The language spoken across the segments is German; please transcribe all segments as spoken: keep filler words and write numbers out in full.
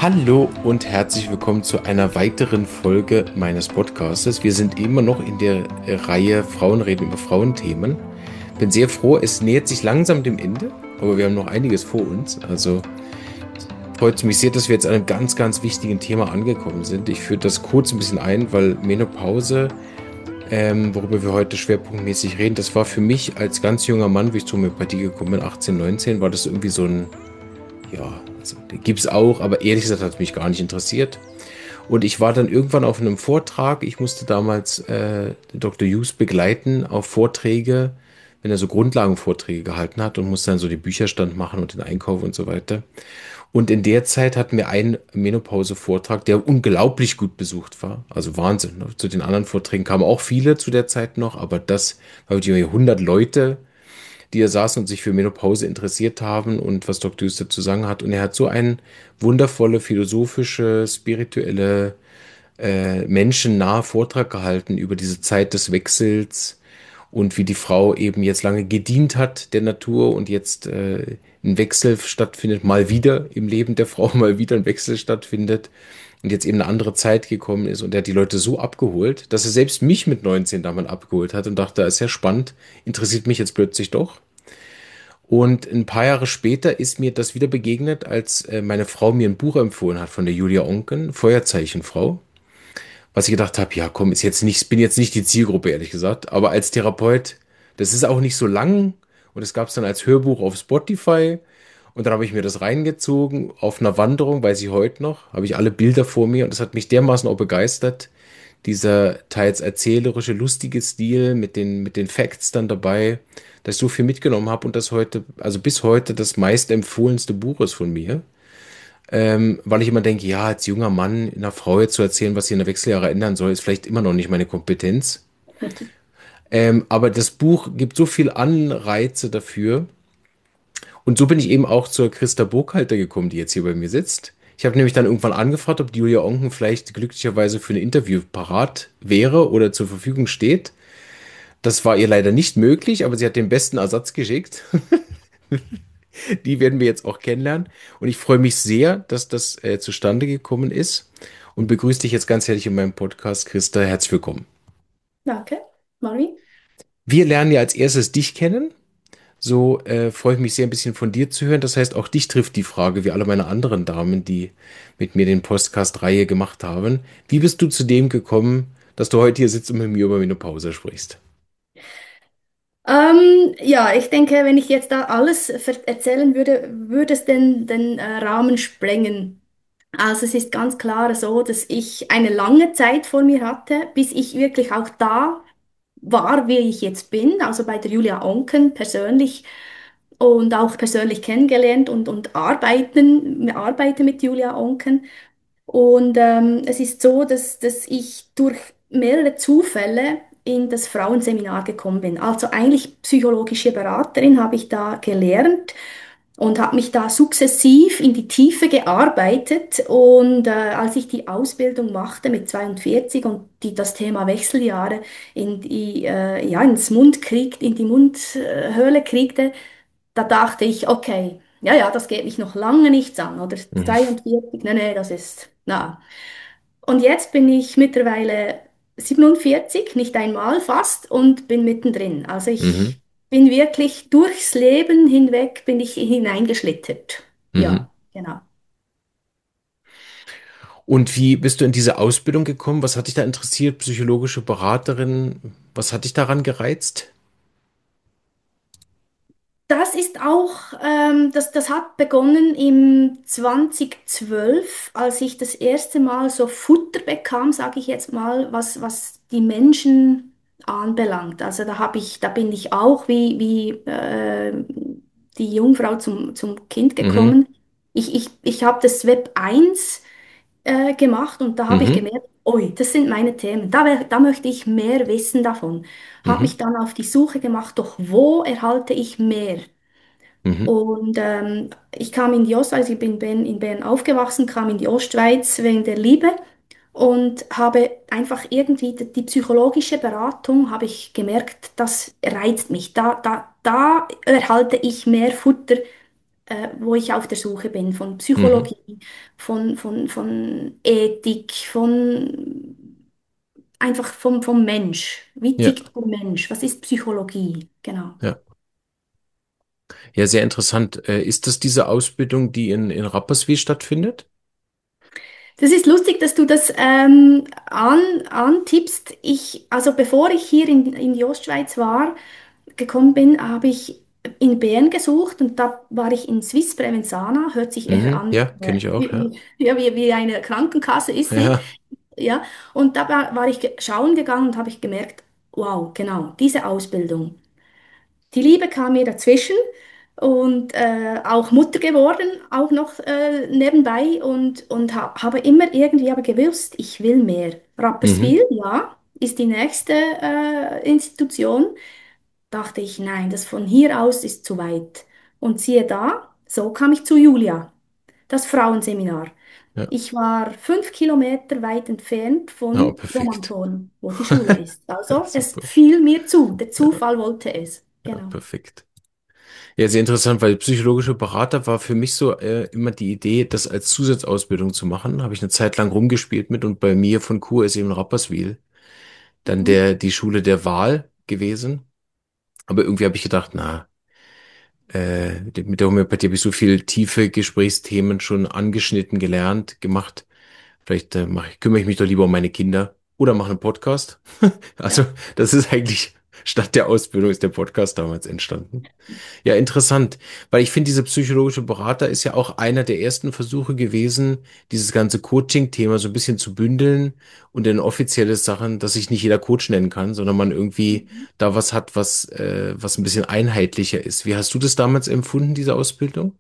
Hallo und herzlich willkommen zu einer weiteren Folge meines Podcastes. Wir sind immer noch in der äh, Reihe Frauen reden über Frauenthemen. Bin sehr froh, es nähert sich langsam dem Ende, aber wir haben noch einiges vor uns. Also freut es mich sehr, dass wir jetzt an einem ganz, ganz wichtigen Thema angekommen sind. Ich führe das kurz ein bisschen ein, weil Menopause, ähm, worüber wir heute schwerpunktmäßig reden, das war für mich als ganz junger Mann, wie ich zur Homöopathie gekommen bin, achtzehn, neunzehn, war das irgendwie so ein, ja, also, gibt es auch, aber ehrlich gesagt hat es mich gar nicht interessiert. Und ich war dann irgendwann auf einem Vortrag. Ich musste damals äh, Doktor Hughes begleiten auf Vorträge, wenn er so Grundlagenvorträge gehalten hat und musste dann so den Bücherstand machen und den Einkauf und so weiter. Und in der Zeit hatten wir einen Menopause-Vortrag, der unglaublich gut besucht war. Also Wahnsinn. Ne? Zu den anderen Vorträgen kamen auch viele zu der Zeit noch, aber das war wirklich hundert Leute, die da saßen und sich für Menopause interessiert haben und was Doktor Hughes dazu sagen hat. Und er hat so einen wundervolle, philosophische, spirituelle, äh, menschennahe Vortrag gehalten über diese Zeit des Wechsels und wie die Frau eben jetzt lange gedient hat der Natur und jetzt äh, ein Wechsel stattfindet, mal wieder im Leben der Frau, mal wieder ein Wechsel stattfindet und jetzt eben eine andere Zeit gekommen ist und er hat die Leute so abgeholt, dass er selbst mich mit neunzehn damals abgeholt hat und dachte, das ist ja spannend, interessiert mich jetzt plötzlich doch. Und ein paar Jahre später ist mir das wieder begegnet, als äh, meine Frau mir ein Buch empfohlen hat von der Julia Onken, Feuerzeichenfrau. Was ich gedacht habe, ja komm, ist jetzt nicht, bin jetzt nicht die Zielgruppe, ehrlich gesagt. Aber als Therapeut, das ist auch nicht so lang. Und es gab es dann als Hörbuch auf Spotify. Und dann habe ich mir das reingezogen auf einer Wanderung, weiß ich heute noch, habe ich alle Bilder vor mir und das hat mich dermaßen auch begeistert. Dieser teils erzählerische, lustige Stil mit den, mit den Facts dann dabei, dass ich so viel mitgenommen habe und das heute, also bis heute das meistempfohlenste Buch ist von mir. Ähm, weil ich immer denke, ja, als junger Mann einer Frau jetzt zu erzählen, was sie in der Wechseljahre ändern soll, ist vielleicht immer noch nicht meine Kompetenz. Ähm, aber das Buch gibt so viel Anreize dafür. Und so bin ich eben auch zur Christa Burkhalter gekommen, die jetzt hier bei mir sitzt. Ich habe nämlich dann irgendwann angefragt, ob die Julia Onken vielleicht glücklicherweise für ein Interview parat wäre oder zur Verfügung steht. Das war ihr leider nicht möglich, aber sie hat den besten Ersatz geschickt. Die werden wir jetzt auch kennenlernen. Und ich freue mich sehr, dass das äh, zustande gekommen ist und begrüße dich jetzt ganz herzlich in meinem Podcast. Christa, herzlich willkommen. Danke, Mari. Wir lernen ja als erstes dich kennen. So äh, freue ich mich sehr, ein bisschen von dir zu hören. Das heißt, auch dich trifft die Frage, wie alle meine anderen Damen, die mit mir den Podcast-Reihe gemacht haben. Wie bist du zu dem gekommen, dass du heute hier sitzt und mit mir über Menopause sprichst? Ähm, ja, ich denke, wenn ich jetzt da alles ver- erzählen würde, würde es den, den äh, Rahmen sprengen. Also es ist ganz klar so, dass ich eine lange Zeit vor mir hatte, bis ich wirklich auch da war, wie ich jetzt bin, also bei der Julia Onken persönlich und auch persönlich kennengelernt und, und arbeiten, arbeite mit Julia Onken. Und ähm, es ist so, dass, dass ich durch mehrere Zufälle in das Frauenseminar gekommen bin. Also eigentlich psychologische Beraterin habe ich da gelernt und habe mich da sukzessiv in die Tiefe gearbeitet. Und äh, als ich die Ausbildung machte mit zweiundvierzig und die das Thema Wechseljahre in die, äh, ja, ins Mund kriegt, in die Mundhöhle kriegte, da dachte ich, okay, ja, ja, das geht mich noch lange nichts an. Oder Mhm. zweiundvierzig, nee, nee, das ist, na. Und jetzt bin ich mittlerweile siebenundvierzig, nicht einmal fast, und bin mittendrin. Also Mhm. ich bin wirklich durchs Leben hinweg, bin ich hineingeschlittert. Mhm. Ja, genau. Und wie bist du in diese Ausbildung gekommen? Was hat dich da interessiert? Psychologische Beraterin? Was hat dich daran gereizt? Das ist auch, ähm, das, das hat begonnen im zweitausendzwölf, als ich das erste Mal so Futter bekam, sage ich jetzt mal, was, was die Menschen anbelangt. Also da habe ich, da bin ich auch wie, wie äh, die Jungfrau zum, zum Kind Mhm. gekommen. Ich, ich, ich habe das Web eins äh, gemacht und da habe ich Mhm. gemerkt, oi, das sind meine Themen, da, wär- da möchte ich mehr wissen davon. Habe Mhm. mich dann auf die Suche gemacht, doch wo erhalte ich mehr? Mhm. Und ähm, ich kam in die Ost, also ich bin Bern, in Bern aufgewachsen, kam in die Ostschweiz wegen der Liebe und habe einfach irgendwie die, die psychologische Beratung, habe ich gemerkt, das reizt mich. Da, da, da erhalte ich mehr Futter äh, wo ich auf der Suche bin, von Mhm. Psychologie, von, von, von Ethik, von einfach vom, vom Mensch. Wie Ja, tickt der Mensch? Was ist Psychologie? Genau. ja. Ja, sehr interessant. Äh, ist das diese Ausbildung, die in, in Rapperswil stattfindet? Das ist lustig, dass du das ähm, an, antippst. Ich, also bevor ich hier in, in die Ostschweiz war, gekommen bin, habe ich in Bern gesucht und da war ich in Swiss Prevensana, hört sich eher Mhm. an Ja, äh, kenne ich auch, wie, ja. wie, ja, wie, wie eine Krankenkasse ist sie. Ja. Ja, und da war, war ich ge- schauen gegangen und habe ich gemerkt, wow, genau, diese Ausbildung. Die Liebe kam mir dazwischen und äh, auch Mutter geworden, auch noch äh, nebenbei und, und ha habe immer irgendwie aber gewusst, ich will mehr. Mhm. Rapperswil, ja, ist die nächste äh, Institution. Dachte ich, nein, das von hier aus ist zu weit. Und siehe da, so kam ich zu Julia, das Frauenseminar. Ja. Ich war fünf Kilometer weit entfernt Oh, von perfekt. Romanshorn, wo die Schule ist. Ja, Also es super. fiel mir zu. Der Ja, Zufall wollte es. ja, Genau. perfekt. Ja, sehr interessant, weil psychologische Berater war für mich so äh, immer die Idee, das als Zusatzausbildung zu machen. Habe ich eine Zeit lang rumgespielt mit und bei mir von Kur ist eben Rapperswil dann Mhm. der die Schule der Wahl gewesen. Aber irgendwie habe ich gedacht, na, äh, mit der Homöopathie habe ich so viel tiefe Gesprächsthemen schon angeschnitten, gelernt, gemacht. Vielleicht äh, mach ich, kümmere ich mich doch lieber um meine Kinder oder mache einen Podcast. Also Ja. das ist eigentlich statt der Ausbildung ist der Podcast damals entstanden. Ja, interessant, weil ich finde, diese psychologische Berater ist ja auch einer der ersten Versuche gewesen, dieses ganze Coaching-Thema so ein bisschen zu bündeln und in offizielle Sachen, dass sich nicht jeder Coach nennen kann, sondern man irgendwie Mhm. da was hat, was, äh, was ein bisschen einheitlicher ist. Wie hast du das damals empfunden, diese Ausbildung?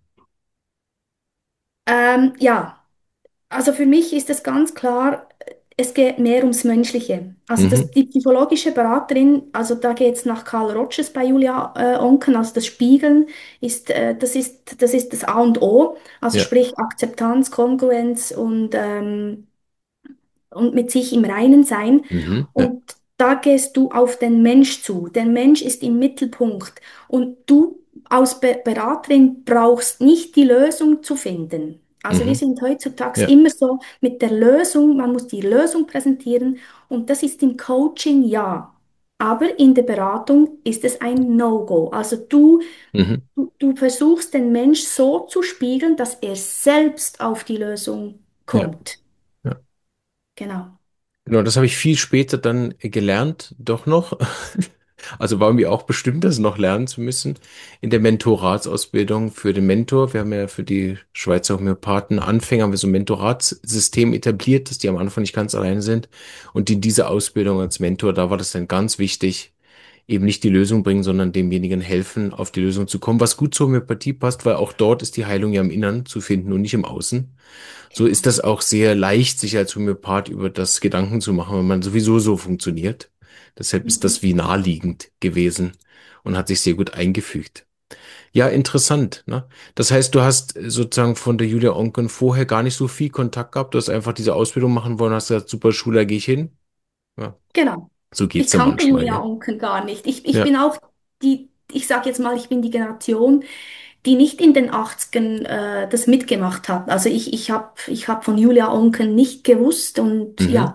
Ähm, ja, also für mich ist es ganz klar, es geht mehr ums Menschliche. Also das, Mhm. die psychologische Beraterin, also da geht es nach Carl Rogers bei Julia äh, Onken, also das Spiegeln ist, äh, das ist, das ist das A und O, also Ja. sprich Akzeptanz, Kongruenz und ähm, und mit sich im Reinen sein. Mhm. Ja. Und da gehst du auf den Mensch zu. Der Mensch ist im Mittelpunkt. Und du als Be Beraterin brauchst nicht die Lösung zu finden. Also wir Mhm. sind heutzutage Ja. immer so mit der Lösung, man muss die Lösung präsentieren und das ist im Coaching ja. Aber in der Beratung ist es ein No-Go. Also du, Mhm. du, du versuchst den Mensch so zu spiegeln, dass er selbst auf die Lösung Ja. kommt. Ja. Genau. Genau, das habe ich viel später dann gelernt, doch noch. Also war mir auch bestimmt, das noch lernen zu müssen in der Mentoratsausbildung für den Mentor. Wir haben ja für die Schweizer Homöopathen Anfänger haben wir so ein Mentoratssystem etabliert, dass die am Anfang nicht ganz alleine sind. Und in dieser Ausbildung als Mentor, da war das dann ganz wichtig, eben nicht die Lösung bringen, sondern demjenigen helfen, auf die Lösung zu kommen, was gut zur Homöopathie passt, weil auch dort ist die Heilung ja im Innern zu finden und nicht im Außen. So ist das auch sehr leicht, sich als Homöopath über das Gedanken zu machen, wenn man sowieso so funktioniert. Deshalb ist Mhm. das wie naheliegend gewesen und hat sich sehr gut eingefügt. Ja, interessant, ne? Das heißt, du hast sozusagen von der Julia Onken vorher gar nicht so viel Kontakt gehabt. Du hast einfach diese Ausbildung machen wollen, hast gesagt, super Schule, da gehe ich hin. Ja, Genau. so Ich geht's ja kannte manchmal, Julia gell? Onken gar nicht. Ich, ich Ja. bin auch die, ich sage jetzt mal, ich bin die Generation, die nicht in den achtzigern äh, das mitgemacht hat. Also ich, ich habe ich hab von Julia Onken nicht gewusst und Mhm. ja,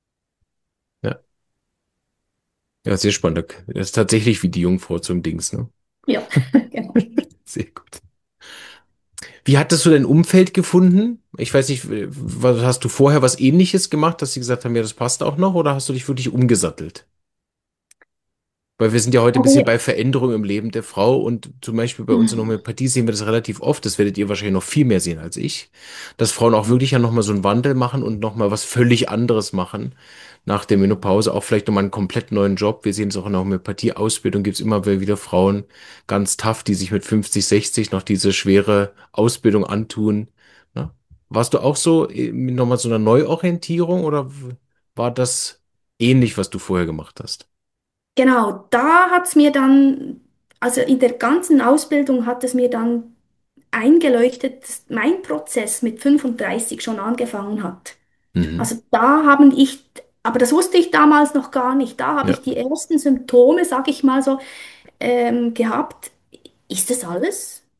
Ja. Ja, sehr spannend. Das ist tatsächlich wie die Jungfrau zum Dings, ne? ja, genau. Sehr gut. Wie hattest du dein Umfeld gefunden? Ich weiß nicht, was, hast du vorher was Ähnliches gemacht, dass sie gesagt haben, ja, das passt auch noch, oder hast du dich wirklich umgesattelt? Weil wir sind ja heute ein bisschen Aber bei Veränderung im Leben der Frau und zum Beispiel bei uns in der Homöopathie sehen wir das relativ oft, das werdet ihr wahrscheinlich noch viel mehr sehen als ich, dass Frauen auch wirklich ja nochmal so einen Wandel machen und nochmal was völlig anderes machen. Nach der Menopause auch vielleicht nochmal einen komplett neuen Job. Wir sehen es auch in der Homöopathie-Ausbildung, gibt es immer wieder Frauen, ganz tough, die sich mit fünfzig, sechzig noch diese schwere Ausbildung antun. Ne? Warst du auch so äh, mit nochmal so einer Neuorientierung oder war das ähnlich, was du vorher gemacht hast? genau, da hat es mir dann, also in der ganzen Ausbildung hat es mir dann eingeleuchtet, dass mein Prozess mit fünfunddreißig schon angefangen hat. Mhm. Also da haben ich, aber das wusste ich damals noch gar nicht, da habe Ja. ich die ersten Symptome, sag ich mal so, ähm, gehabt. Ist das alles?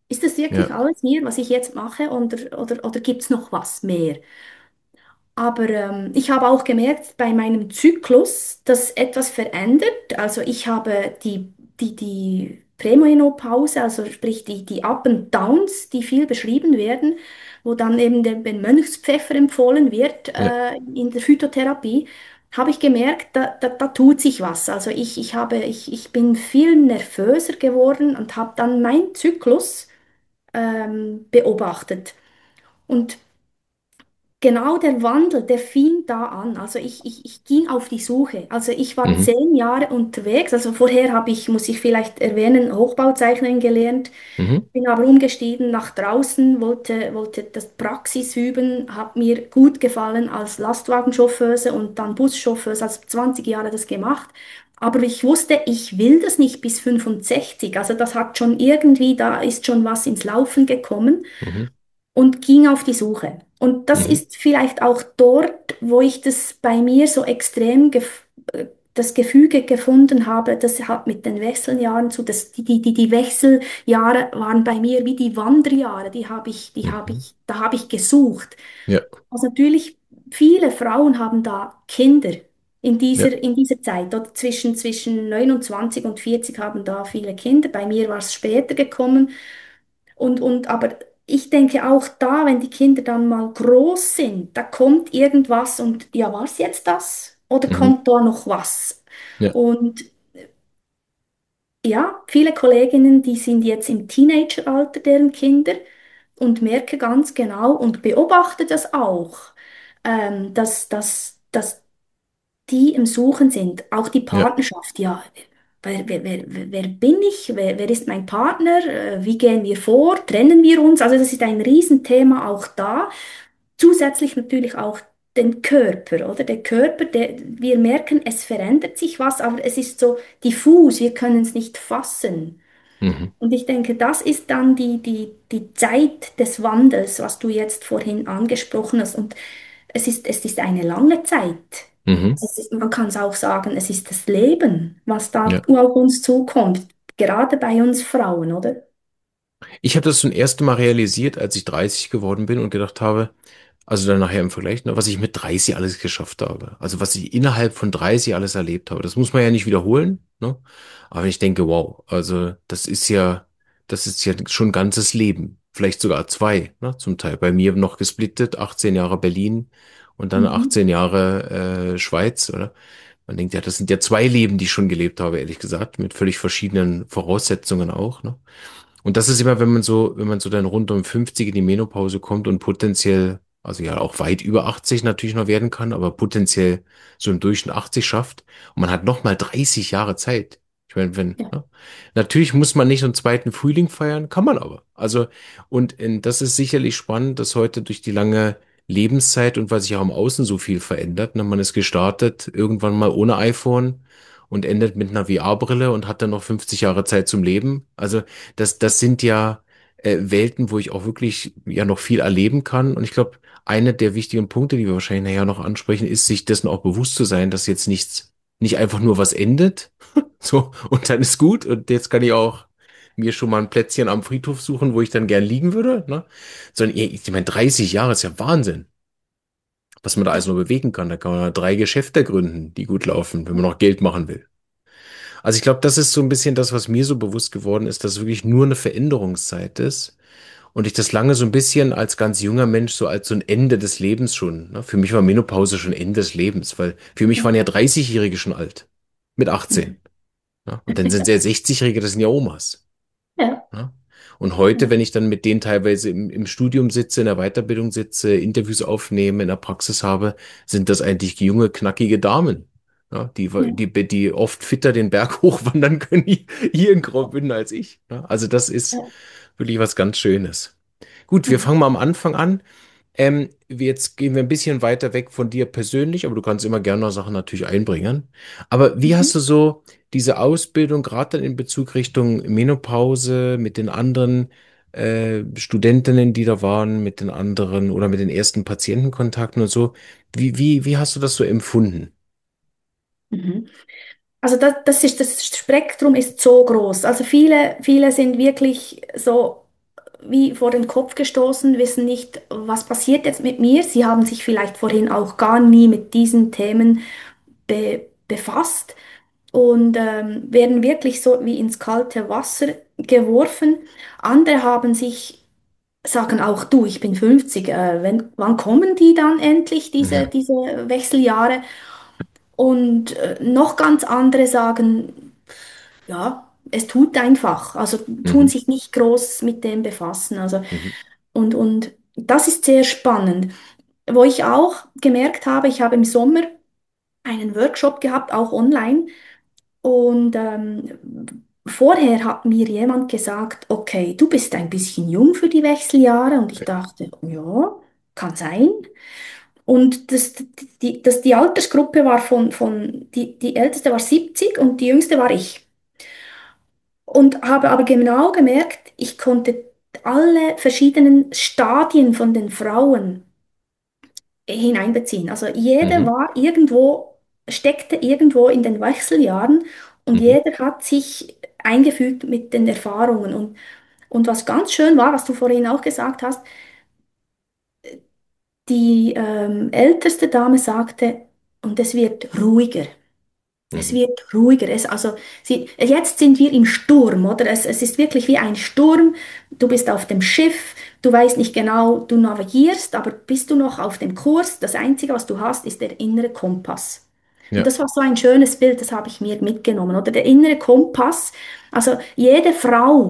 Ist das wirklich Ja. alles hier, was ich jetzt mache, oder, oder, oder gibt es noch was mehr? Aber ähm, ich habe auch gemerkt bei meinem Zyklus, dass etwas verändert. Also ich habe die, die, die Prämenopause, also sprich die, die Up and Downs, die viel beschrieben werden, wo dann eben der, der Mönchspfeffer empfohlen wird Ja. äh, in der Phytotherapie, habe ich gemerkt, da, da, da tut sich was. Also ich, ich habe, ich, ich bin viel nervöser geworden und habe dann meinen Zyklus ähm, beobachtet. Und genau der Wandel, der fing da an. Also ich, ich, ich ging auf die Suche. Also ich war Mhm. zehn Jahre unterwegs. Also vorher habe ich, muss ich vielleicht erwähnen, Hochbauzeichnen gelernt. Mhm. Bin aber umgestiegen nach draußen, wollte, wollte das Praxis üben, hat mir gut gefallen als Lastwagenchauffeuse und dann Buschauffeuse, also zwanzig Jahre das gemacht. Aber ich wusste, ich will das nicht bis fünfundsechzig. Also das hat schon irgendwie, da ist schon was ins Laufen gekommen Mhm. und ging auf die Suche. Und das Mhm. ist vielleicht auch dort, wo ich das bei mir so extrem gef äh, das Gefüge gefunden habe. Das hat mit den Wechseljahren zu, das, die, die, die, die Wechseljahre waren bei mir wie die Wanderjahre, die habe ich, die habe Mhm. ich, da habe ich gesucht. Ja. Also natürlich, viele Frauen haben da Kinder in Ja. dieser, in dieser Zeit. Oder zwischen, zwischen neunundzwanzig und vierzig haben da viele Kinder. Bei mir war es später gekommen. Und, und, aber ich denke auch da, wenn die Kinder dann mal groß sind, da kommt irgendwas und ja, war es jetzt das? Oder Mhm. kommt da noch was? Ja. Und ja, viele Kolleginnen, die sind jetzt im Teenageralter, deren Kinder, und merke ganz genau und beobachte das auch, ähm, dass, dass, dass die im Suchen sind. Auch die Ja. Partnerschaft, ja. Wer, wer, wer, wer wer bin ich? Wer, wer ist mein Partner? Äh, Wie gehen wir vor? Trennen wir uns? Also das ist ein Riesenthema auch da. Zusätzlich natürlich auch den Körper, oder? Der Körper, der, wir merken, es verändert sich was, aber es ist so diffus, wir können es nicht fassen. Mhm. Und ich denke, das ist dann die, die, die Zeit des Wandels, was du jetzt vorhin angesprochen hast. Und es ist, es ist eine lange Zeit. Mhm. Also es ist, man kann es auch sagen, es ist das Leben, was da Ja. auf uns zukommt. Gerade bei uns Frauen, oder? Ich habe das zum ersten Mal realisiert, als ich dreißig geworden bin und gedacht habe, also dann nachher im Vergleich, ne, was ich mit dreißig alles geschafft habe. Also was ich innerhalb von dreißig alles erlebt habe. Das muss man ja nicht wiederholen, ne? Aber ich denke, wow, also das ist ja, das ist ja schon ein ganzes Leben. Vielleicht sogar zwei, ne, zum Teil. Bei mir noch gesplittet, achtzehn Jahre Berlin und dann Mhm. achtzehn Jahre äh, Schweiz, oder? Man denkt ja, das sind ja zwei Leben, die ich schon gelebt habe, ehrlich gesagt, mit völlig verschiedenen Voraussetzungen auch, ne? Und das ist immer, wenn man so, wenn man so dann rund um fünfzig in die Menopause kommt und potenziell, also ja auch weit über achtzig natürlich noch werden kann, aber potenziell so im Durchschnitt achtzig schafft und man hat noch mal dreißig Jahre Zeit. Ich meine, wenn, Ja. ne? Natürlich muss man nicht einen zweiten Frühling feiern, kann man aber. Also, und äh, das ist sicherlich spannend, dass heute durch die lange Lebenszeit und weil sich auch im Außen so viel verändert, ne, man ist gestartet irgendwann mal ohne iPhone und endet mit einer V R-Brille und hat dann noch fünfzig Jahre Zeit zum Leben. Also das, das sind ja äh, Welten, wo ich auch wirklich ja noch viel erleben kann. Und ich glaube, einer der wichtigen Punkte, die wir wahrscheinlich nachher noch ansprechen, ist, sich dessen auch bewusst zu sein, dass jetzt nichts, nicht einfach nur was endet, so, und dann ist gut. Und jetzt kann ich auch mir schon mal ein Plätzchen am Friedhof suchen, wo ich dann gern liegen würde, ne? Sondern ich, ich meine, dreißig Jahre ist ja Wahnsinn, was man da alles noch bewegen kann. Da kann man drei Geschäfte gründen, die gut laufen, wenn man noch Geld machen will. Also ich glaube, das ist so ein bisschen das, was mir so bewusst geworden ist, dass es wirklich nur eine Veränderungszeit ist. Und ich das lange so ein bisschen als ganz junger Mensch so als so ein Ende des Lebens schon. Ne? Für mich war Menopause schon Ende des Lebens, weil für mich waren ja dreißig-Jährige schon alt. Mit achtzehn. Ne? Und dann sind ja sechzig-Jährige, das sind ja Omas. Ja. Ne? Und heute, wenn ich dann mit denen teilweise im, im Studium sitze, in der Weiterbildung sitze, Interviews aufnehme, in der Praxis habe, sind das eigentlich junge, knackige Damen. Ja, die, Ja. die, die oft fitter den Berg hochwandern können hier in Graubünden als ich. Ja, also das ist Ja. wirklich was ganz Schönes. Gut, wir Mhm. fangen mal am Anfang an. Ähm, jetzt gehen wir ein bisschen weiter weg von dir persönlich, aber du kannst immer gerne noch Sachen natürlich einbringen. Aber wie Mhm. hast du so diese Ausbildung, gerade dann in Bezug Richtung Menopause, mit den anderen äh, Studentinnen, die da waren, mit den anderen oder mit den ersten Patientenkontakten und so, wie, wie, wie hast du das so empfunden? Mhm. Also das, das ist, das Spektrum ist so groß. Also viele, viele sind wirklich so. wie vor den Kopf gestoßen, wissen nicht, was passiert jetzt mit mir. Sie haben sich vielleicht vorhin auch gar nie mit diesen Themen be befasst und ähm, werden wirklich so wie ins kalte Wasser geworfen. Andere haben sich, sagen auch, du, ich bin fünfzig, äh, wenn, wann kommen die dann endlich, diese, Mhm. diese Wechseljahre? Und äh, noch ganz andere sagen, ja, es tut einfach, also tun Mhm. sich nicht groß mit dem befassen. Also, Mhm. und, und das ist sehr spannend. Wo ich auch gemerkt habe, ich habe im Sommer einen Workshop gehabt, auch online. Und ähm, vorher hat mir jemand gesagt, okay, du bist ein bisschen jung für die Wechseljahre. Und ich dachte, ja, kann sein. Und das, die, das, die Altersgruppe war von, von die, die älteste war siebzig und die jüngste war ich. Und habe aber genau gemerkt, ich konnte alle verschiedenen Stadien von den Frauen hineinbeziehen. Also jeder Mhm. war irgendwo, steckte irgendwo in den Wechseljahren und Mhm. jeder hat sich eingefügt mit den Erfahrungen. Und, und was ganz schön war, was du vorhin auch gesagt hast, die ähm, älteste Dame sagte, und es wird ruhiger. Es Mhm. wird ruhiger. Es, also sie, jetzt sind wir im Sturm, oder? Es, es ist wirklich wie ein Sturm. Du bist auf dem Schiff, du weißt nicht genau, du navigierst, aber bist du noch auf dem Kurs? Das Einzige, was du hast, ist der innere Kompass. Und Ja. das war so ein schönes Bild, das habe ich mir mitgenommen, oder? Der innere Kompass. Also jede Frau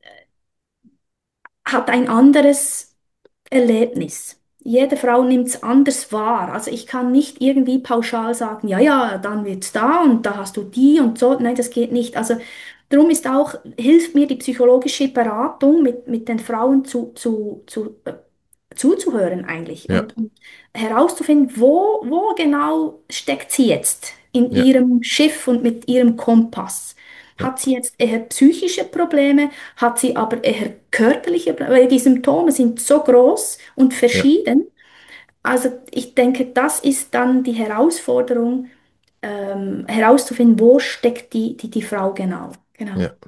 hat ein anderes Erlebnis. Jede Frau nimmt es anders wahr. Also ich kann nicht irgendwie pauschal sagen, ja, ja, dann wird's da und da hast du die und so. Nein, das geht nicht. Also darum ist auch, hilft mir die psychologische Beratung mit, mit den Frauen zu, zu, zu, äh, zuzuhören eigentlich Ja. und, und herauszufinden, wo, wo genau steckt sie jetzt in Ja. ihrem Schiff und mit ihrem Kompass. Ja. Hat sie jetzt eher psychische Probleme? Hat sie aber eher körperliche Probleme? Weil die Symptome sind so groß und Ja. verschieden. Also ich denke, das ist dann die Herausforderung, ähm, herauszufinden, wo steckt die, die, die Frau genau. Genau. Ja.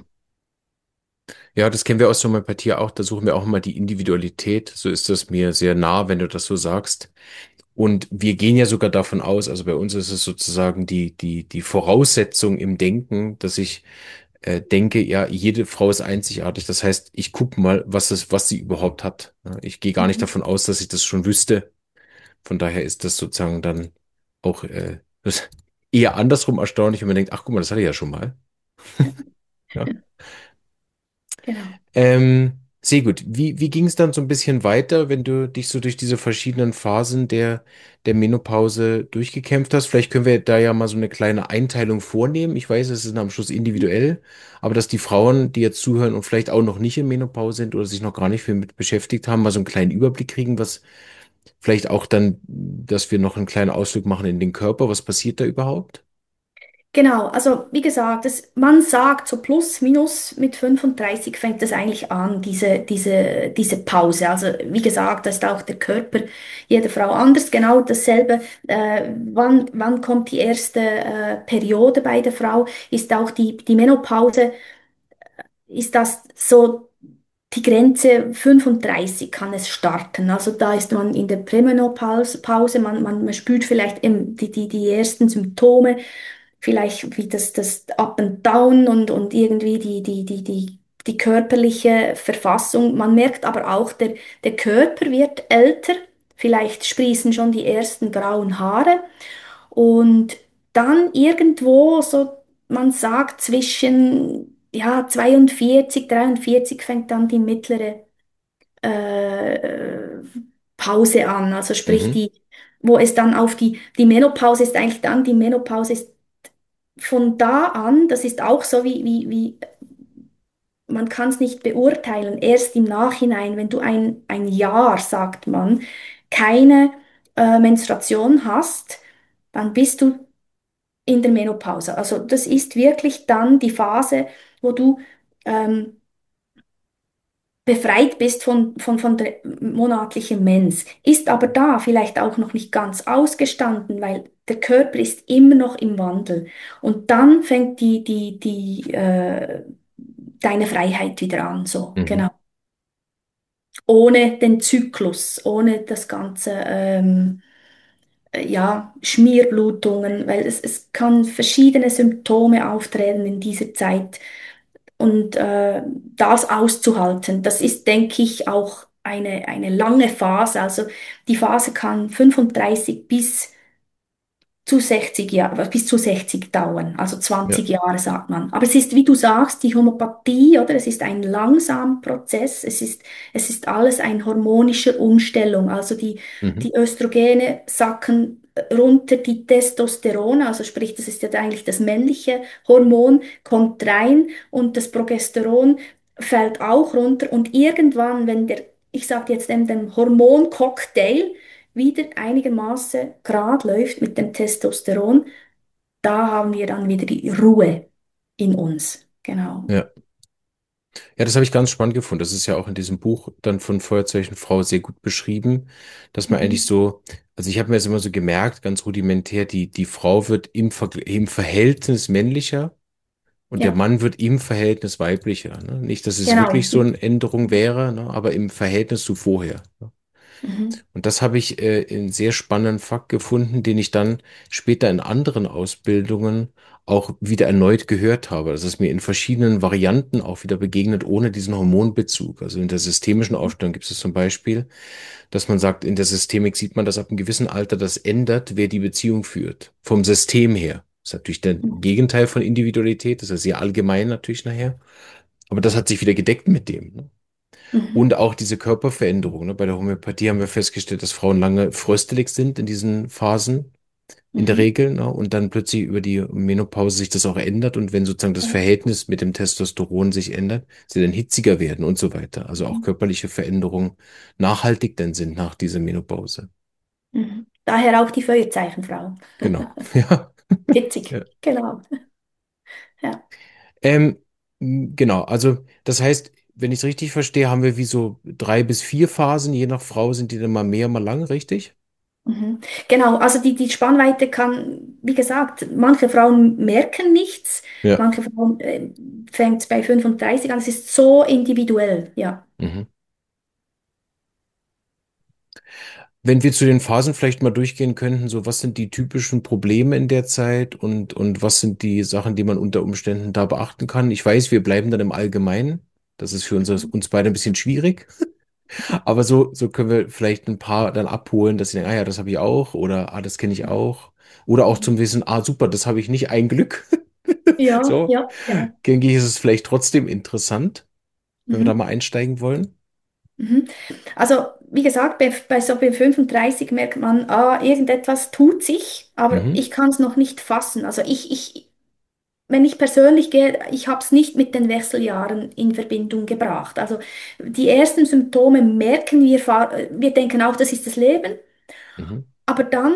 Ja, das kennen wir aus Homöopathie auch. Da suchen wir auch immer die Individualität. So ist das mir sehr nah, wenn du das so sagst. Und wir gehen ja sogar davon aus, also bei uns ist es sozusagen die, die, die Voraussetzung im Denken, dass ich äh, denke, ja, jede Frau ist einzigartig. Das heißt, ich gucke mal, was es, was sie überhaupt hat. Ja, ich gehe gar nicht Mhm. davon aus, dass ich das schon wüsste. Von daher ist das sozusagen dann auch äh, das eher andersrum erstaunlich, wenn man denkt, ach guck mal, das hatte ich ja schon mal. Ja, Ja. genau. Ähm, sehr gut. Wie, wie ging es dann so ein bisschen weiter, wenn du dich so durch diese verschiedenen Phasen der, der Menopause durchgekämpft hast? Vielleicht können wir da ja mal so eine kleine Einteilung vornehmen. Ich weiß, es ist am Schluss individuell, aber dass die Frauen, die jetzt zuhören und vielleicht auch noch nicht in Menopause sind oder sich noch gar nicht viel mit beschäftigt haben, mal so einen kleinen Überblick kriegen, was vielleicht auch dann, dass wir noch einen kleinen Ausflug machen in den Körper. Was passiert da überhaupt? Genau, also wie gesagt, das, man sagt so plus minus mit fünfunddreißig fängt das eigentlich an, diese, diese, diese Pause. Also wie gesagt, da ist auch der Körper jeder Frau anders, genau dasselbe. Äh, wann, wann kommt die erste äh, Periode bei der Frau? Ist auch die, die Menopause, ist das so die Grenze fünfunddreißig kann es starten. Also da ist man in der Prämenopause, Pause, man, man, man spürt vielleicht eben die, die, die ersten Symptome, vielleicht wie das, das Up and Down und, und irgendwie die, die, die, die, die körperliche Verfassung. Man merkt aber auch, der, der Körper wird älter, vielleicht sprießen schon die ersten grauen Haare und dann irgendwo so, man sagt zwischen ja, zweiundvierzig, dreiundvierzig fängt dann die mittlere äh, Pause an. Also sprich Mhm. die, wo es dann auf die, die Menopause ist eigentlich dann, die Menopause ist von da an, das ist auch so wie, wie, wie man kann es nicht beurteilen, erst im Nachhinein, wenn du ein, ein Jahr, sagt man, keine äh, Menstruation hast, dann bist du in der Menopause. Also das ist wirklich dann die Phase, wo du ähm, befreit bist von, von, von der monatlichen Mens, ist aber da vielleicht auch noch nicht ganz ausgestanden, weil der Körper ist immer noch im Wandel. Und dann fängt die, die, die, äh, deine Freiheit wieder an, so, Mhm. genau. ohne den Zyklus, ohne das ganze, ähm, äh, ja, Schmierblutungen, weil es, es kann verschiedene Symptome auftreten in dieser Zeit. Und äh, das auszuhalten, das ist, denke ich, auch eine, eine lange Phase. Also die Phase kann fünfunddreißig bis zu sechzig Jahre, bis zu sechzig dauern, also Ja. zwanzig Jahre sagt man. Aber es ist, wie du sagst, die Homöopathie, oder? Es ist ein langsamer Prozess. Es ist, es ist alles eine hormonische Umstellung. Also die, Mhm. die Östrogene sacken runter, die Testosteron, also sprich, das ist ja eigentlich das männliche Hormon, kommt rein und das Progesteron fällt auch runter und irgendwann, wenn der, ich sage jetzt dem, dem Hormoncocktail wieder einigermaßen gerade läuft mit dem Testosteron, da haben wir dann wieder die Ruhe in uns. Genau. Ja. Ja, das habe ich ganz spannend gefunden. Das ist ja auch in diesem Buch dann von Feuerzeichenfrau sehr gut beschrieben, dass man eigentlich Mhm. so, also ich habe mir das immer so gemerkt, ganz rudimentär, die, die Frau wird im, Vergl- im Verhältnis männlicher und der Ja, Mann wird im Verhältnis weiblicher. Ne? Nicht, dass es genau. wirklich so eine Änderung wäre, ne? Aber im Verhältnis zu vorher. Ne? Mhm. Und das habe ich äh, in sehr spannenden Fakt gefunden, den ich dann später in anderen Ausbildungen auch wieder erneut gehört habe. Das ist mir in verschiedenen Varianten auch wieder begegnet, ohne diesen Hormonbezug. Also in der systemischen Aufstellung gibt es zum Beispiel, dass man sagt, in der Systemik sieht man, dass ab einem gewissen Alter das ändert, wer die Beziehung führt. Vom System her. Das ist natürlich der Gegenteil von Individualität, das ist sehr allgemein natürlich nachher. Aber das hat sich wieder gedeckt mit dem. Ne? Mhm. Und auch diese Körperveränderung. Ne? Bei der Homöopathie haben wir festgestellt, dass Frauen lange fröstelig sind in diesen Phasen, in der Mhm. Regel. Ne? Und dann plötzlich über die Menopause sich das auch ändert. Und wenn sozusagen das Verhältnis mit dem Testosteron sich ändert, sie dann hitziger werden und so weiter. Also auch Mhm. körperliche Veränderungen nachhaltig dann sind nach dieser Menopause. Mhm. Daher auch die Feuerzeichenfrau. Genau. Ja. Hitzig. Ja. Genau. Ja. Ähm, m, genau. Also das heißt, wenn ich es richtig verstehe, haben wir wie so drei bis vier Phasen. Je nach Frau sind die dann mal mehr, mal lang, richtig? Mhm. Genau, also die, die Spannweite kann, wie gesagt, manche Frauen merken nichts, Ja. manche Frauen äh, fängt es bei fünfunddreißig an, es ist so individuell, ja. Mhm. Wenn wir zu den Phasen vielleicht mal durchgehen könnten, so was sind die typischen Probleme in der Zeit und, und was sind die Sachen, die man unter Umständen da beachten kann? Ich weiß, wir bleiben dann im Allgemeinen. Das ist für uns, uns beide ein bisschen schwierig. Aber so, so können wir vielleicht ein paar dann abholen, dass sie denken, ah ja, das habe ich auch oder ah, das kenne ich auch. Oder auch zum Wissen, ah super, das habe ich nicht, ein Glück. Ja, So, ja, ja. denke ich, ist es vielleicht trotzdem interessant, wenn wir da Mhm. mal einsteigen wollen. Mhm. Also, wie gesagt, bei, bei so bei fünfunddreißig merkt man, ah, irgendetwas tut sich, aber Mhm, ich kann es noch nicht fassen. Also ich, ich, wenn ich persönlich gehe, ich habe es nicht mit den Wechseljahren in Verbindung gebracht. Also die ersten Symptome merken wir, fa- wir denken auch, das ist das Leben. mhm, Aber dann,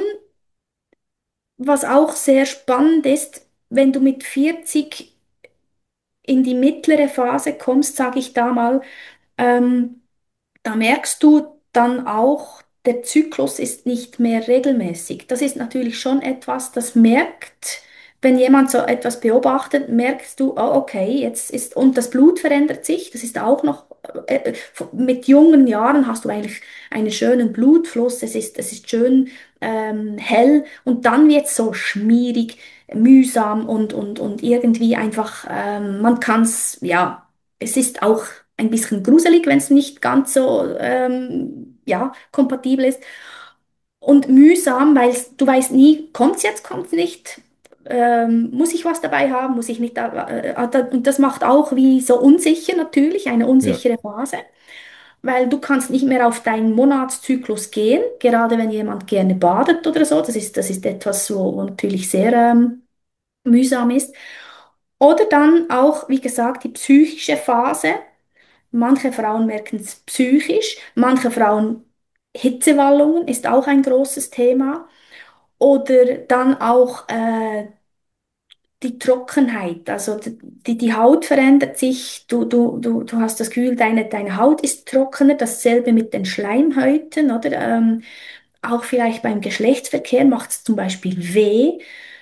was auch sehr spannend ist, wenn du mit vierzig in die mittlere Phase kommst, sage ich da mal, ähm, da merkst du dann auch, der Zyklus ist nicht mehr regelmäßig. Das ist natürlich schon etwas, das merkt, wenn jemand so etwas beobachtet, merkst du, oh, okay, jetzt ist, und das Blut verändert sich, das ist auch noch, äh, äh, mit jungen Jahren hast du eigentlich einen schönen Blutfluss, es ist, es ist schön ähm, hell und dann wird es so schmierig, mühsam und, und, und irgendwie einfach, ähm, man kann es, ja, es ist auch ein bisschen gruselig, wenn es nicht ganz so ähm, ja, kompatibel ist. Und mühsam, weil du weißt nie, kommt es jetzt, kommt es nicht. Ähm, muss ich was dabei haben, muss ich nicht. Äh, äh, und das macht auch wie so unsicher natürlich, eine ja, unsichere Phase, weil du kannst nicht mehr auf deinen Monatszyklus gehen, gerade wenn jemand gerne badet oder so. Das ist, das ist etwas, wo natürlich sehr ähm, mühsam ist. Oder dann auch, wie gesagt, die psychische Phase. Manche Frauen merken es psychisch, manche Frauen Hitzewallungen ist auch ein großes Thema. Oder dann auch äh, die Trockenheit. Also die, die Haut verändert sich. Du, du, du, du hast das Gefühl, deine, deine Haut ist trockener. Dasselbe mit den Schleimhäuten, oder? Ähm, auch vielleicht beim Geschlechtsverkehr macht es zum Beispiel weh.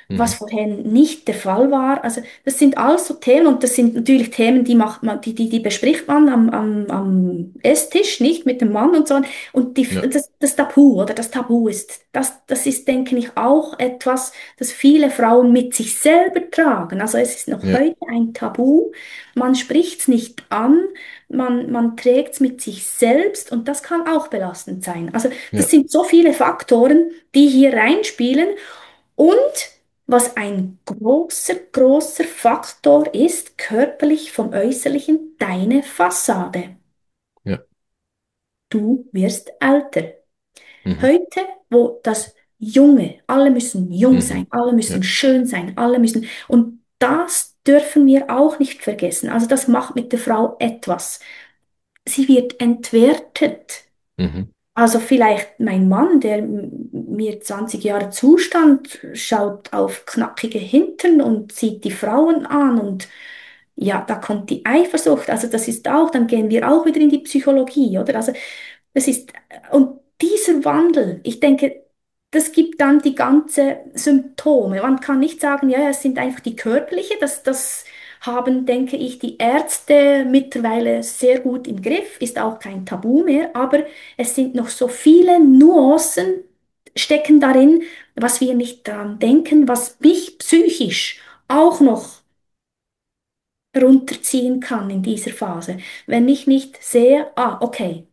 was Mhm. vorher nicht der Fall war. Also das sind alles so Themen und das sind natürlich Themen, die macht man, die, die, die bespricht man am, am, am Esstisch, nicht mit dem Mann und so. Und die, Ja, das, das Tabu oder das Tabu ist, das, das ist, denke ich, auch etwas, das viele Frauen mit sich selber tragen. Also es ist noch ja, heute ein Tabu. Man spricht es nicht an. Man, man trägt es mit sich selbst und das kann auch belastend sein. Also das ja, sind so viele Faktoren, die hier reinspielen. Und was ein großer, großer Faktor ist, körperlich vom Äußerlichen, deine Fassade. ja. Du wirst älter. Mhm. Heute, wo das Junge, alle müssen jung sein, Mhm. alle Ja, müssen schön sein, alle müssen, und das dürfen wir auch nicht vergessen. Also das macht mit der Frau etwas. Sie wird entwertet. mhm. Also vielleicht mein Mann, der m- mir zwanzig Jahre zustand, schaut auf knackige Hintern und sieht die Frauen an und ja, da kommt die Eifersucht. Also das ist auch, dann gehen wir auch wieder in die Psychologie, oder? Also das ist, und dieser Wandel, ich denke, das gibt dann die ganze Symptome. Man kann nicht sagen, ja, es sind einfach die körperliche, das, das haben, denke ich, die Ärzte mittlerweile sehr gut im Griff, ist auch kein Tabu mehr, aber es sind noch so viele Nuancen stecken darin, was wir nicht daran denken, was mich psychisch auch noch runterziehen kann in dieser Phase. Wenn ich nicht sehe, ah, okay,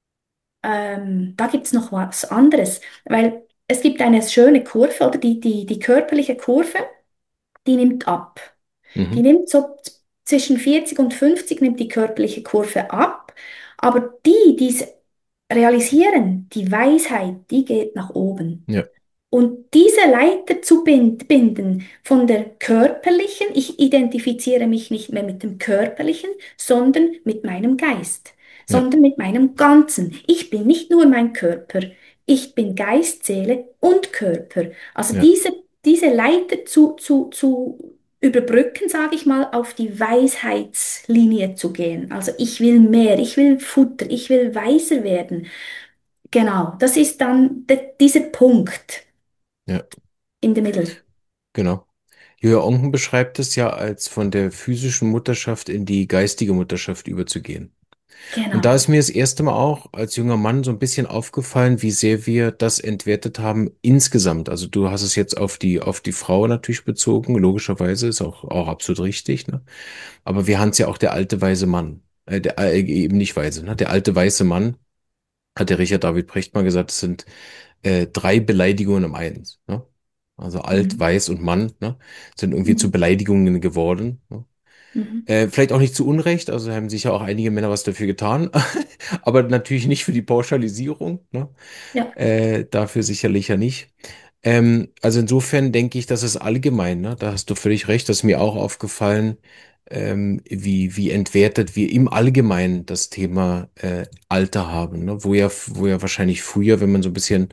ähm, da gibt es noch was anderes, weil es gibt eine schöne Kurve oder die, die, die körperliche Kurve, die nimmt ab. Die Mhm. nimmt so z- zwischen vierzig und fünfzig nimmt die körperliche Kurve ab, aber die, die es realisieren, die Weisheit, die geht nach oben. Ja, Und diese Leiter zu bind- binden von der körperlichen, ich identifiziere mich nicht mehr mit dem körperlichen, sondern mit meinem Geist, ja, sondern mit meinem Ganzen. Ich bin nicht nur mein Körper, ich bin Geist, Seele und Körper. Also ja, diese, diese Leiter zu, zu, zu überbrücken, sage ich mal, auf die Weisheitslinie zu gehen. Also ich will mehr, ich will Futter, ich will weiser werden. Genau, das ist dann de- dieser Punkt ja, in der Mitte. genau. Julia Onken beschreibt es ja als von der physischen Mutterschaft in die geistige Mutterschaft überzugehen. Und da ist Genau. mir das erste Mal auch als junger Mann so ein bisschen aufgefallen, wie sehr wir das entwertet haben insgesamt. Also du hast es jetzt auf die, auf die Frau natürlich bezogen, logischerweise, ist auch, auch absolut richtig, ne? Aber wir haben es ja auch der alte weise Mann, äh, der, äh, eben nicht weise, ne? Der alte weiße Mann, hat der Richard David Precht mal gesagt, es sind äh, drei Beleidigungen im Eins, ne? Also alt, Mhm. weiß und Mann, ne? Sind irgendwie zu Mhm. Beleidigungen geworden, ne? Mhm. Äh, vielleicht auch nicht zu Unrecht, also haben sicher auch einige Männer was dafür getan, aber natürlich nicht für die Pauschalisierung, ne? Ja. Äh, dafür sicherlich ja nicht. Ähm, also insofern denke ich, dass es allgemein, ne? Da hast du völlig recht, das ist mir auch aufgefallen, ähm, wie, wie entwertet wir im Allgemeinen das Thema äh, Alter haben, ne? Wo ja, wo ja wahrscheinlich früher, wenn man so ein bisschen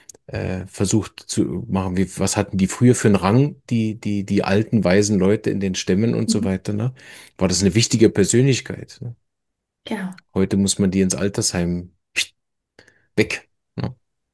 äh, versucht zu machen, wie, was hatten die früher für einen Rang, die, die, die alten, weisen Leute in den Stämmen und so Mhm. weiter, ne? War das eine wichtige Persönlichkeit, ne? Genau. Heute muss man die ins Altersheim weg, ne?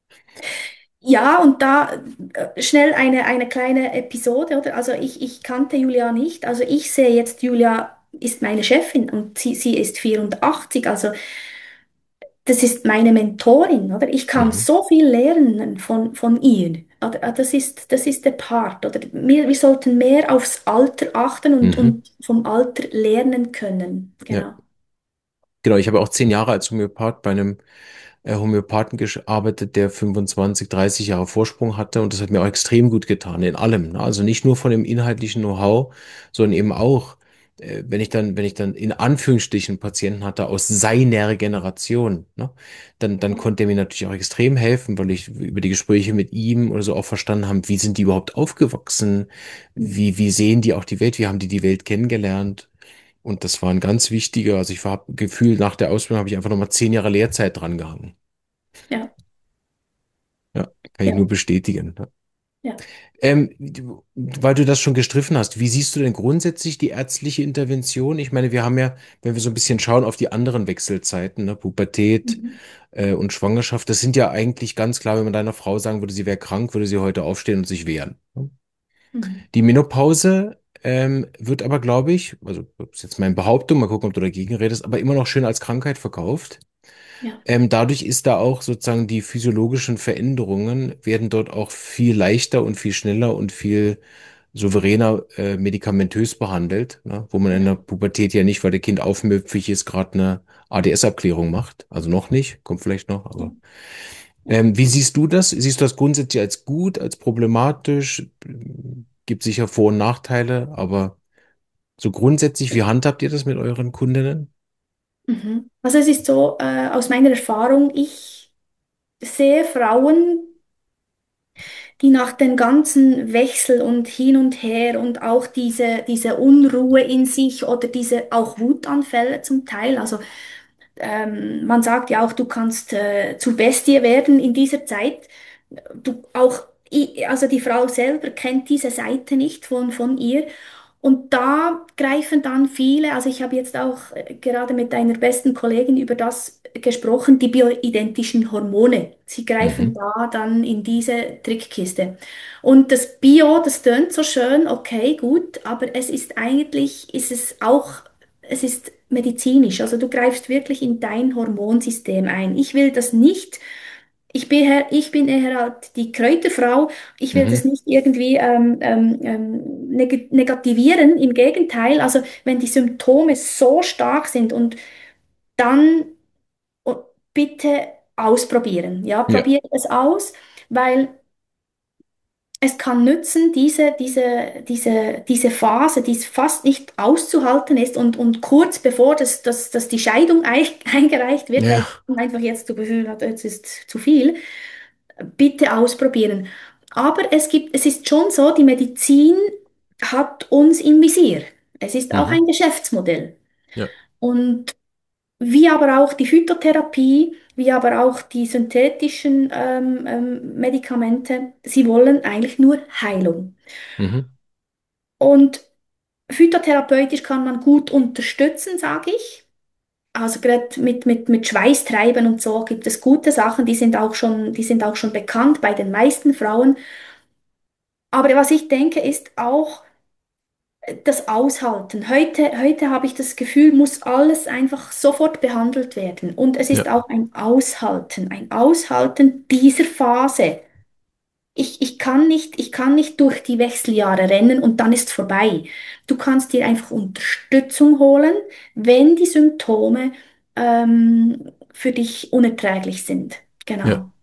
Ja, und da äh, schnell eine, eine kleine Episode, oder? Also ich, ich kannte Julia nicht. Also ich sehe jetzt, Julia ist meine Chefin und sie, sie ist vierundachtzig. Also das ist meine Mentorin, oder? Ich kann Mhm. so viel lernen von, von ihr. Oder? Ah, das ist, das ist der Part. Oder? Wir, wir sollten mehr aufs Alter achten und, Mhm. und vom Alter lernen können. Ja. Genau. Genau, ich habe auch zehn Jahre als Homöopath bei einem äh, Homöopathen gearbeitet, der fünfundzwanzig, dreißig Jahre Vorsprung hatte und das hat mir auch extrem gut getan, in allem. Ne? Also nicht nur von dem inhaltlichen Know-how, sondern eben auch, äh, wenn ich dann, wenn ich dann in Anführungsstrichen Patienten hatte aus seiner Generation, ne? Dann, dann konnte er mir natürlich auch extrem helfen, weil ich über die Gespräche mit ihm oder so auch verstanden habe, wie sind die überhaupt aufgewachsen, wie, wie sehen die auch die Welt, wie haben die die Welt kennengelernt. Und das war ein ganz wichtiger, also ich war gefühlt nach der Ausbildung habe ich einfach nochmal zehn Jahre Lehrzeit dran gehangen. Ja, Ja, kann ich ja, nur bestätigen. Ja. ja. Ähm, du- weil du das schon gestriffen hast, wie siehst du denn grundsätzlich die ärztliche Intervention? Ich meine, wir haben ja, wenn wir so ein bisschen schauen auf die anderen Wechselzeiten, ne, Pubertät Mhm. äh, und Schwangerschaft, das sind ja eigentlich ganz klar, wenn man deiner Frau sagen würde, sie wäre krank, würde sie heute aufstehen und sich wehren. Ne? Mhm. Die Menopause ähm, wird aber, glaube ich, also das ist jetzt meine Behauptung, mal gucken, ob du dagegen redest, aber immer noch schön als Krankheit verkauft. Ja. Ähm, dadurch ist da auch sozusagen die physiologischen Veränderungen werden dort auch viel leichter und viel schneller und viel souveräner äh, medikamentös behandelt, ne? Wo man in Ja. der Pubertät ja nicht, weil der Kind aufmüpfig ist, gerade eine A D S-Abklärung macht. Also noch nicht, kommt vielleicht noch, aber ähm, wie siehst du das? Siehst du das grundsätzlich als gut, als problematisch? Gibt sicher Vor- und Nachteile, aber so grundsätzlich, wie handhabt ihr das mit euren Kundinnen? Mhm. Also es ist so, äh, aus meiner Erfahrung, ich sehe Frauen, die nach dem ganzen Wechsel und hin und her und auch diese, diese Unruhe in sich oder diese auch Wutanfälle zum Teil, also ähm, man sagt ja auch, du kannst äh, zu Bestie werden in dieser Zeit. Du auch, i- also die Frau selber kennt diese Seite nicht von, von ihr. Und da greifen dann viele, also ich habe jetzt auch äh, gerade mit einer besten Kollegin über das gesprochen, die bioidentischen Hormone. Sie greifen Mhm. da dann in diese Trickkiste. Und das Bio, das tönt so schön, okay, gut, aber es ist eigentlich, ist es auch, es ist medizinisch. Also du greifst wirklich in dein Hormonsystem ein. Ich will das nicht. Ich bin, eher- ich bin eher halt die Kräuterfrau. Ich will das Mhm. nicht irgendwie ähm, ähm, ähm, neg negativieren. Im Gegenteil, also wenn die Symptome so stark sind und dann oh, bitte ausprobieren. Ja, Ja, probiert es aus, weil es kann nützen, diese, diese, diese, diese Phase, die fast nicht auszuhalten ist und, und kurz bevor das, das, das die Scheidung ein, eingereicht wird, weil ja, man einfach jetzt das Gefühl hat, jetzt ist zu viel, bitte ausprobieren. Aber es gibt, es ist schon so, die Medizin hat uns im Visier. Es ist auch mhm. ein Geschäftsmodell. Ja, Und wie aber auch die Phytotherapie, wie aber auch die synthetischen ähm, ähm, Medikamente, sie wollen eigentlich nur Heilung. mhm. Und phytotherapeutisch kann man gut unterstützen, sage ich. Also gerade mit, mit, mit Schweißtreibern und so gibt es gute Sachen, die sind auch schon, die sind auch schon bekannt bei den meisten Frauen. Aber was ich denke, ist auch das Aushalten. Heute, heute habe ich das Gefühl, muss alles einfach sofort behandelt werden. Und es ist Ja, auch ein Aushalten, ein Aushalten dieser Phase. Ich, ich kann nicht, ich kann nicht durch die Wechseljahre rennen und dann ist vorbei. Du kannst dir einfach Unterstützung holen, wenn die Symptome ähm, für dich unerträglich sind. ja, Genau.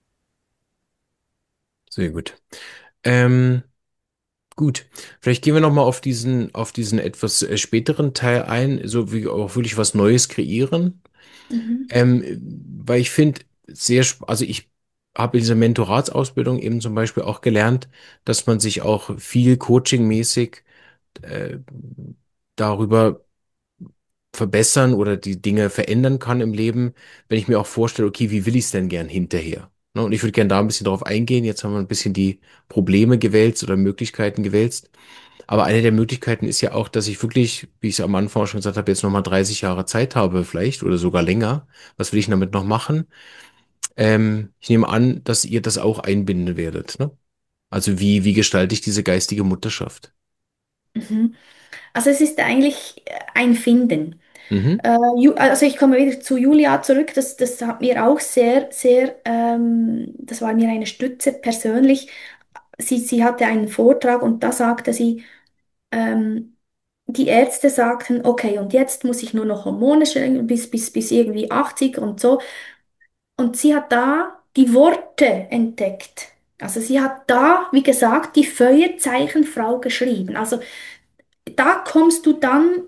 sehr gut. Ähm, gut, vielleicht gehen wir noch mal auf diesen, auf diesen etwas äh, späteren Teil ein, so wie auch wirklich was Neues kreieren. Mhm. Ähm, weil ich finde, sehr, sp- also ich habe in dieser Mentoratsausbildung eben zum Beispiel auch gelernt, dass man sich auch viel coachingmäßig äh, darüber verbessern oder die Dinge verändern kann im Leben, wenn ich mir auch vorstelle, okay, wie will ich es denn gern hinterher? Ne, und ich würde gerne da ein bisschen drauf eingehen. Jetzt haben wir ein bisschen die Probleme gewälzt oder Möglichkeiten gewälzt. Aber eine der Möglichkeiten ist ja auch, dass ich wirklich, wie ich es am Anfang schon gesagt habe, jetzt nochmal dreißig Jahre Zeit habe vielleicht oder sogar länger. Was will ich damit noch machen? Ähm, ich nehme an, dass ihr das auch einbinden werdet, ne? Also wie, wie gestalte ich diese geistige Mutterschaft? Mhm. Also es ist eigentlich äh, ein Finden. Mhm, Äh, Ju- also ich komme wieder zu Julia zurück. Das, das hat mir auch sehr, sehr, ähm, das war mir eine Stütze persönlich. Sie, sie hatte einen Vortrag und da sagte sie, ähm, die Ärzte sagten, okay, und jetzt muss ich nur noch Hormone stellen bis, bis, bis irgendwie achtzig und so. Und sie hat da die Worte entdeckt. Also sie hat da, wie gesagt, die Feuerzeichenfrau geschrieben. Also da kommst du dann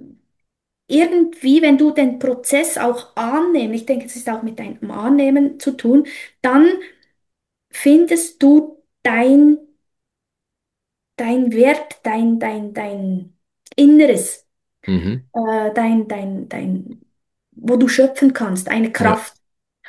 irgendwie, wenn du den Prozess auch annehmen, ich denke, es ist auch mit deinem Annehmen zu tun, dann findest du dein, dein Wert, dein, dein, dein Inneres, mhm, äh, dein, dein, dein, wo du schöpfen kannst, eine ja, Kraft.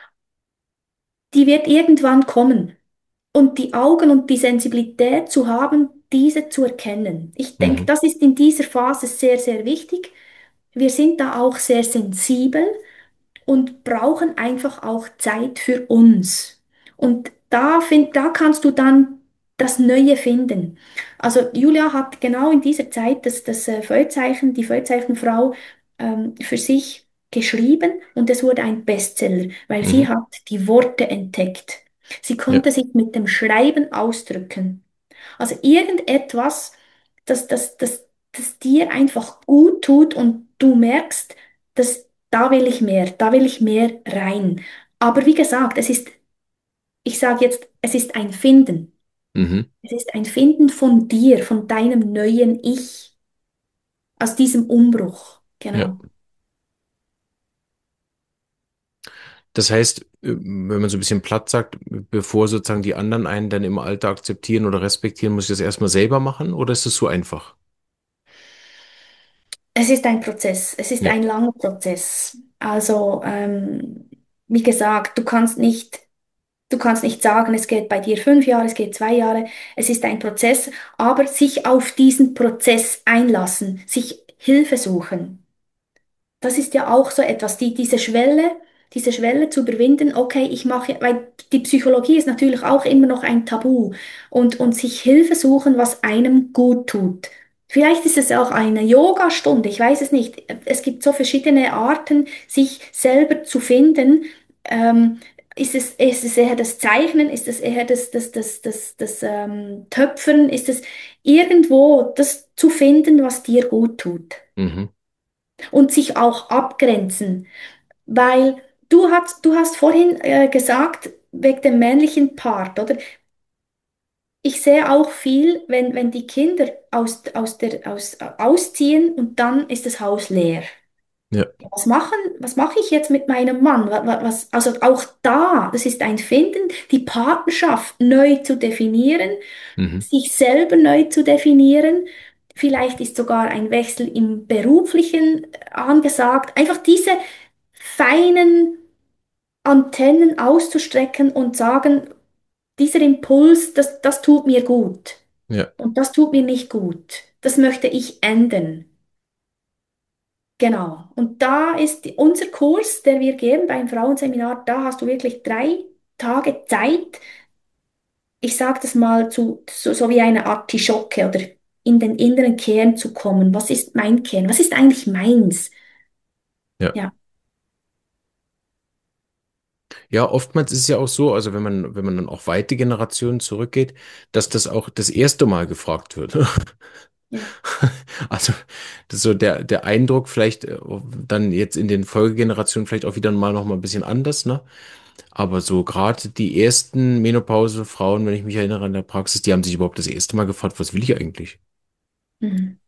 Die wird irgendwann kommen. Und die Augen und die Sensibilität zu haben, diese zu erkennen. Ich denke, mhm, das ist in dieser Phase sehr, sehr wichtig. Wir sind da auch sehr sensibel und brauchen einfach auch Zeit für uns. Und da find, da kannst du dann das Neue finden. Also Julia hat genau in dieser Zeit das, das äh, Feuerzeichen, die Feuerzeichenfrau ähm, für sich geschrieben und es wurde ein Bestseller, weil sie Mhm. hat die Worte entdeckt. Sie Ja. konnte sich mit dem Schreiben ausdrücken. Also irgendetwas, das, das, das, das dir einfach gut tut und du merkst, dass da will ich mehr, da will ich mehr rein. Aber wie gesagt, es ist, ich sage jetzt, es ist ein Finden. Mhm. Es ist ein Finden von dir, von deinem neuen Ich, aus diesem Umbruch. Ja. Genau. Das heißt, äh, wenn man so ein bisschen platt sagt, bevor sozusagen die anderen einen dann im Alter akzeptieren oder respektieren, muss ich das erstmal selber machen oder ist das so einfach? Es ist ein Prozess, es ist Ja. ein langer Prozess. Also, ähm, wie gesagt, du kannst nicht, du kannst nicht sagen, es geht bei dir fünf Jahre, es geht zwei Jahre. Es ist ein Prozess, aber sich auf diesen Prozess einlassen, sich Hilfe suchen. Das ist ja auch so etwas, die, diese Schwelle, diese Schwelle zu überwinden, okay, ich mache, weil die Psychologie ist natürlich auch immer noch ein Tabu und, und sich Hilfe suchen, was einem gut tut. Vielleicht ist es auch eine Yogastunde, ich weiß es nicht. Es gibt so verschiedene Arten, sich selber zu finden. Ähm, ist es, ist es eher das Zeichnen? Ist es eher das, das, das, das, das ähm, Töpfern? Ist es irgendwo das zu finden, was dir gut tut? Mhm. Und sich auch abgrenzen. Weil du hast, du hast vorhin äh, gesagt, wegen dem männlichen Part, oder? Ich sehe auch viel, wenn, wenn die Kinder aus, aus der, aus, ausziehen und dann ist das Haus leer. Ja. Was machen, was mache ich jetzt mit meinem Mann? Wa- wa- Was, also auch da, das ist ein Finden, die Partnerschaft neu zu definieren, Mhm. sich selber neu zu definieren. Vielleicht ist sogar ein Wechsel im Beruflichen angesagt. Einfach diese feinen Antennen auszustrecken und sagen, dieser Impuls, das, das tut mir gut Ja. und das tut mir nicht gut. Das möchte ich ändern. Genau. Und da ist die- unser Kurs, den wir geben beim Frauenseminar, da hast du wirklich drei Tage Zeit, ich sage das mal, zu, so, so wie eine Artischocke oder in den inneren Kern zu kommen. Was ist mein Kern? Was ist eigentlich meins? Ja. Ja. Ja, oftmals ist es ja auch so, also wenn man, wenn man dann auch weite Generationen zurückgeht, dass das auch das erste Mal gefragt wird. Ja. Also, das ist so der, der Eindruck vielleicht äh, dann jetzt in den Folgegenerationen vielleicht auch wieder mal noch mal ein bisschen anders, ne? Aber so gerade die ersten Menopause-Frauen, wenn ich mich erinnere an der Praxis, die haben sich überhaupt das erste Mal gefragt, was will ich eigentlich? Mhm.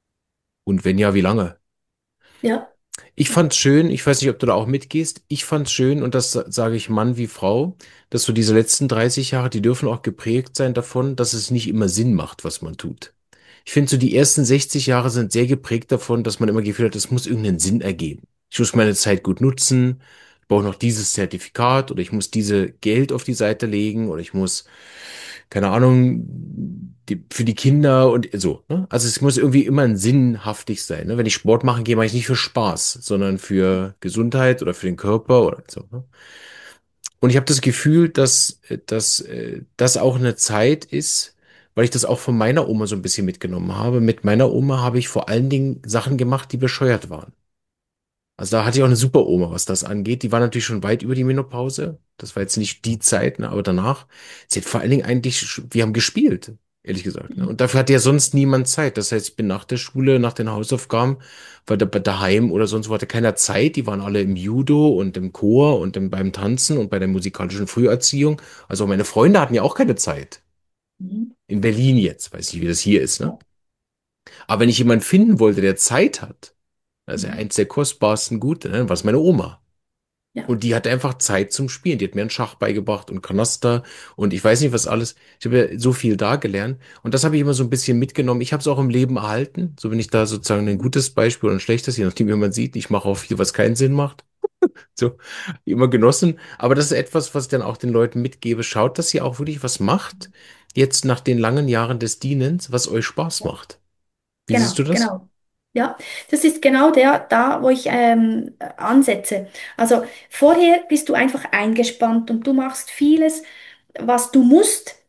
Und wenn ja, wie lange? Ja. Ich fand's schön, ich weiß nicht, ob du da auch mitgehst, ich fand's schön, und das sa- sage ich Mann wie Frau, dass so diese letzten dreißig Jahre, die dürfen auch geprägt sein davon, dass es nicht immer Sinn macht, was man tut. Ich finde so, die ersten sechzig Jahre sind sehr geprägt davon, dass man immer Gefühl hat, es muss irgendeinen Sinn ergeben. Ich muss meine Zeit gut nutzen, ich brauche noch dieses Zertifikat oder ich muss diese Geld auf die Seite legen oder ich muss, keine Ahnung, die, für die Kinder und so. Ne? Also es muss irgendwie immer ein sinnhaftig sein. Ne? Wenn ich Sport machen gehe, mache ich nicht für Spaß, sondern für Gesundheit oder für den Körper oder so. Ne? Und ich habe das Gefühl, dass, äh, dass äh, das auch eine Zeit ist, weil ich das auch von meiner Oma so ein bisschen mitgenommen habe. Mit meiner Oma habe ich vor allen Dingen Sachen gemacht, die bescheuert waren. Also da hatte ich auch eine super Oma, was das angeht. Die war natürlich schon weit über die Menopause. Das war jetzt nicht die Zeit, ne, aber danach. Sie hat vor allen Dingen eigentlich, sch- wir haben gespielt, ehrlich gesagt. Ne? Und dafür hatte ja sonst niemand Zeit. Das heißt, ich bin nach der Schule, nach den Hausaufgaben, weil da, daheim oder sonst wo hatte keiner Zeit. Die waren alle im Judo und im Chor und im, beim Tanzen und bei der musikalischen Früherziehung. Also meine Freunde hatten ja auch keine Zeit. Mhm. In Berlin jetzt, weiß nicht, wie das hier ist, ne? Ja. Aber wenn ich jemanden finden wollte, der Zeit hat, also Mhm. eins der kostbarsten Gute, ne, war es meine Oma. Ja. Und die hatte einfach Zeit zum Spielen. Die hat mir einen Schach beigebracht und Kanaster und ich weiß nicht was alles. Ich habe ja so viel da gelernt und das habe ich immer so ein bisschen mitgenommen. Ich habe es auch im Leben erhalten. So bin ich da sozusagen ein gutes Beispiel und ein schlechtes, je nachdem, wie man sieht. Ich mache auch viel, was keinen Sinn macht. So, immer genossen. Aber das ist etwas, was ich dann auch den Leuten mitgebe. Schaut, dass ihr auch wirklich was macht, jetzt nach den langen Jahren des Dienens, was euch Spaß macht. Wie siehst Genau, du das? genau. Ja, das ist genau der, da, wo ich ähm, ansetze. Also vorher bist du einfach eingespannt und du machst vieles, was du musst,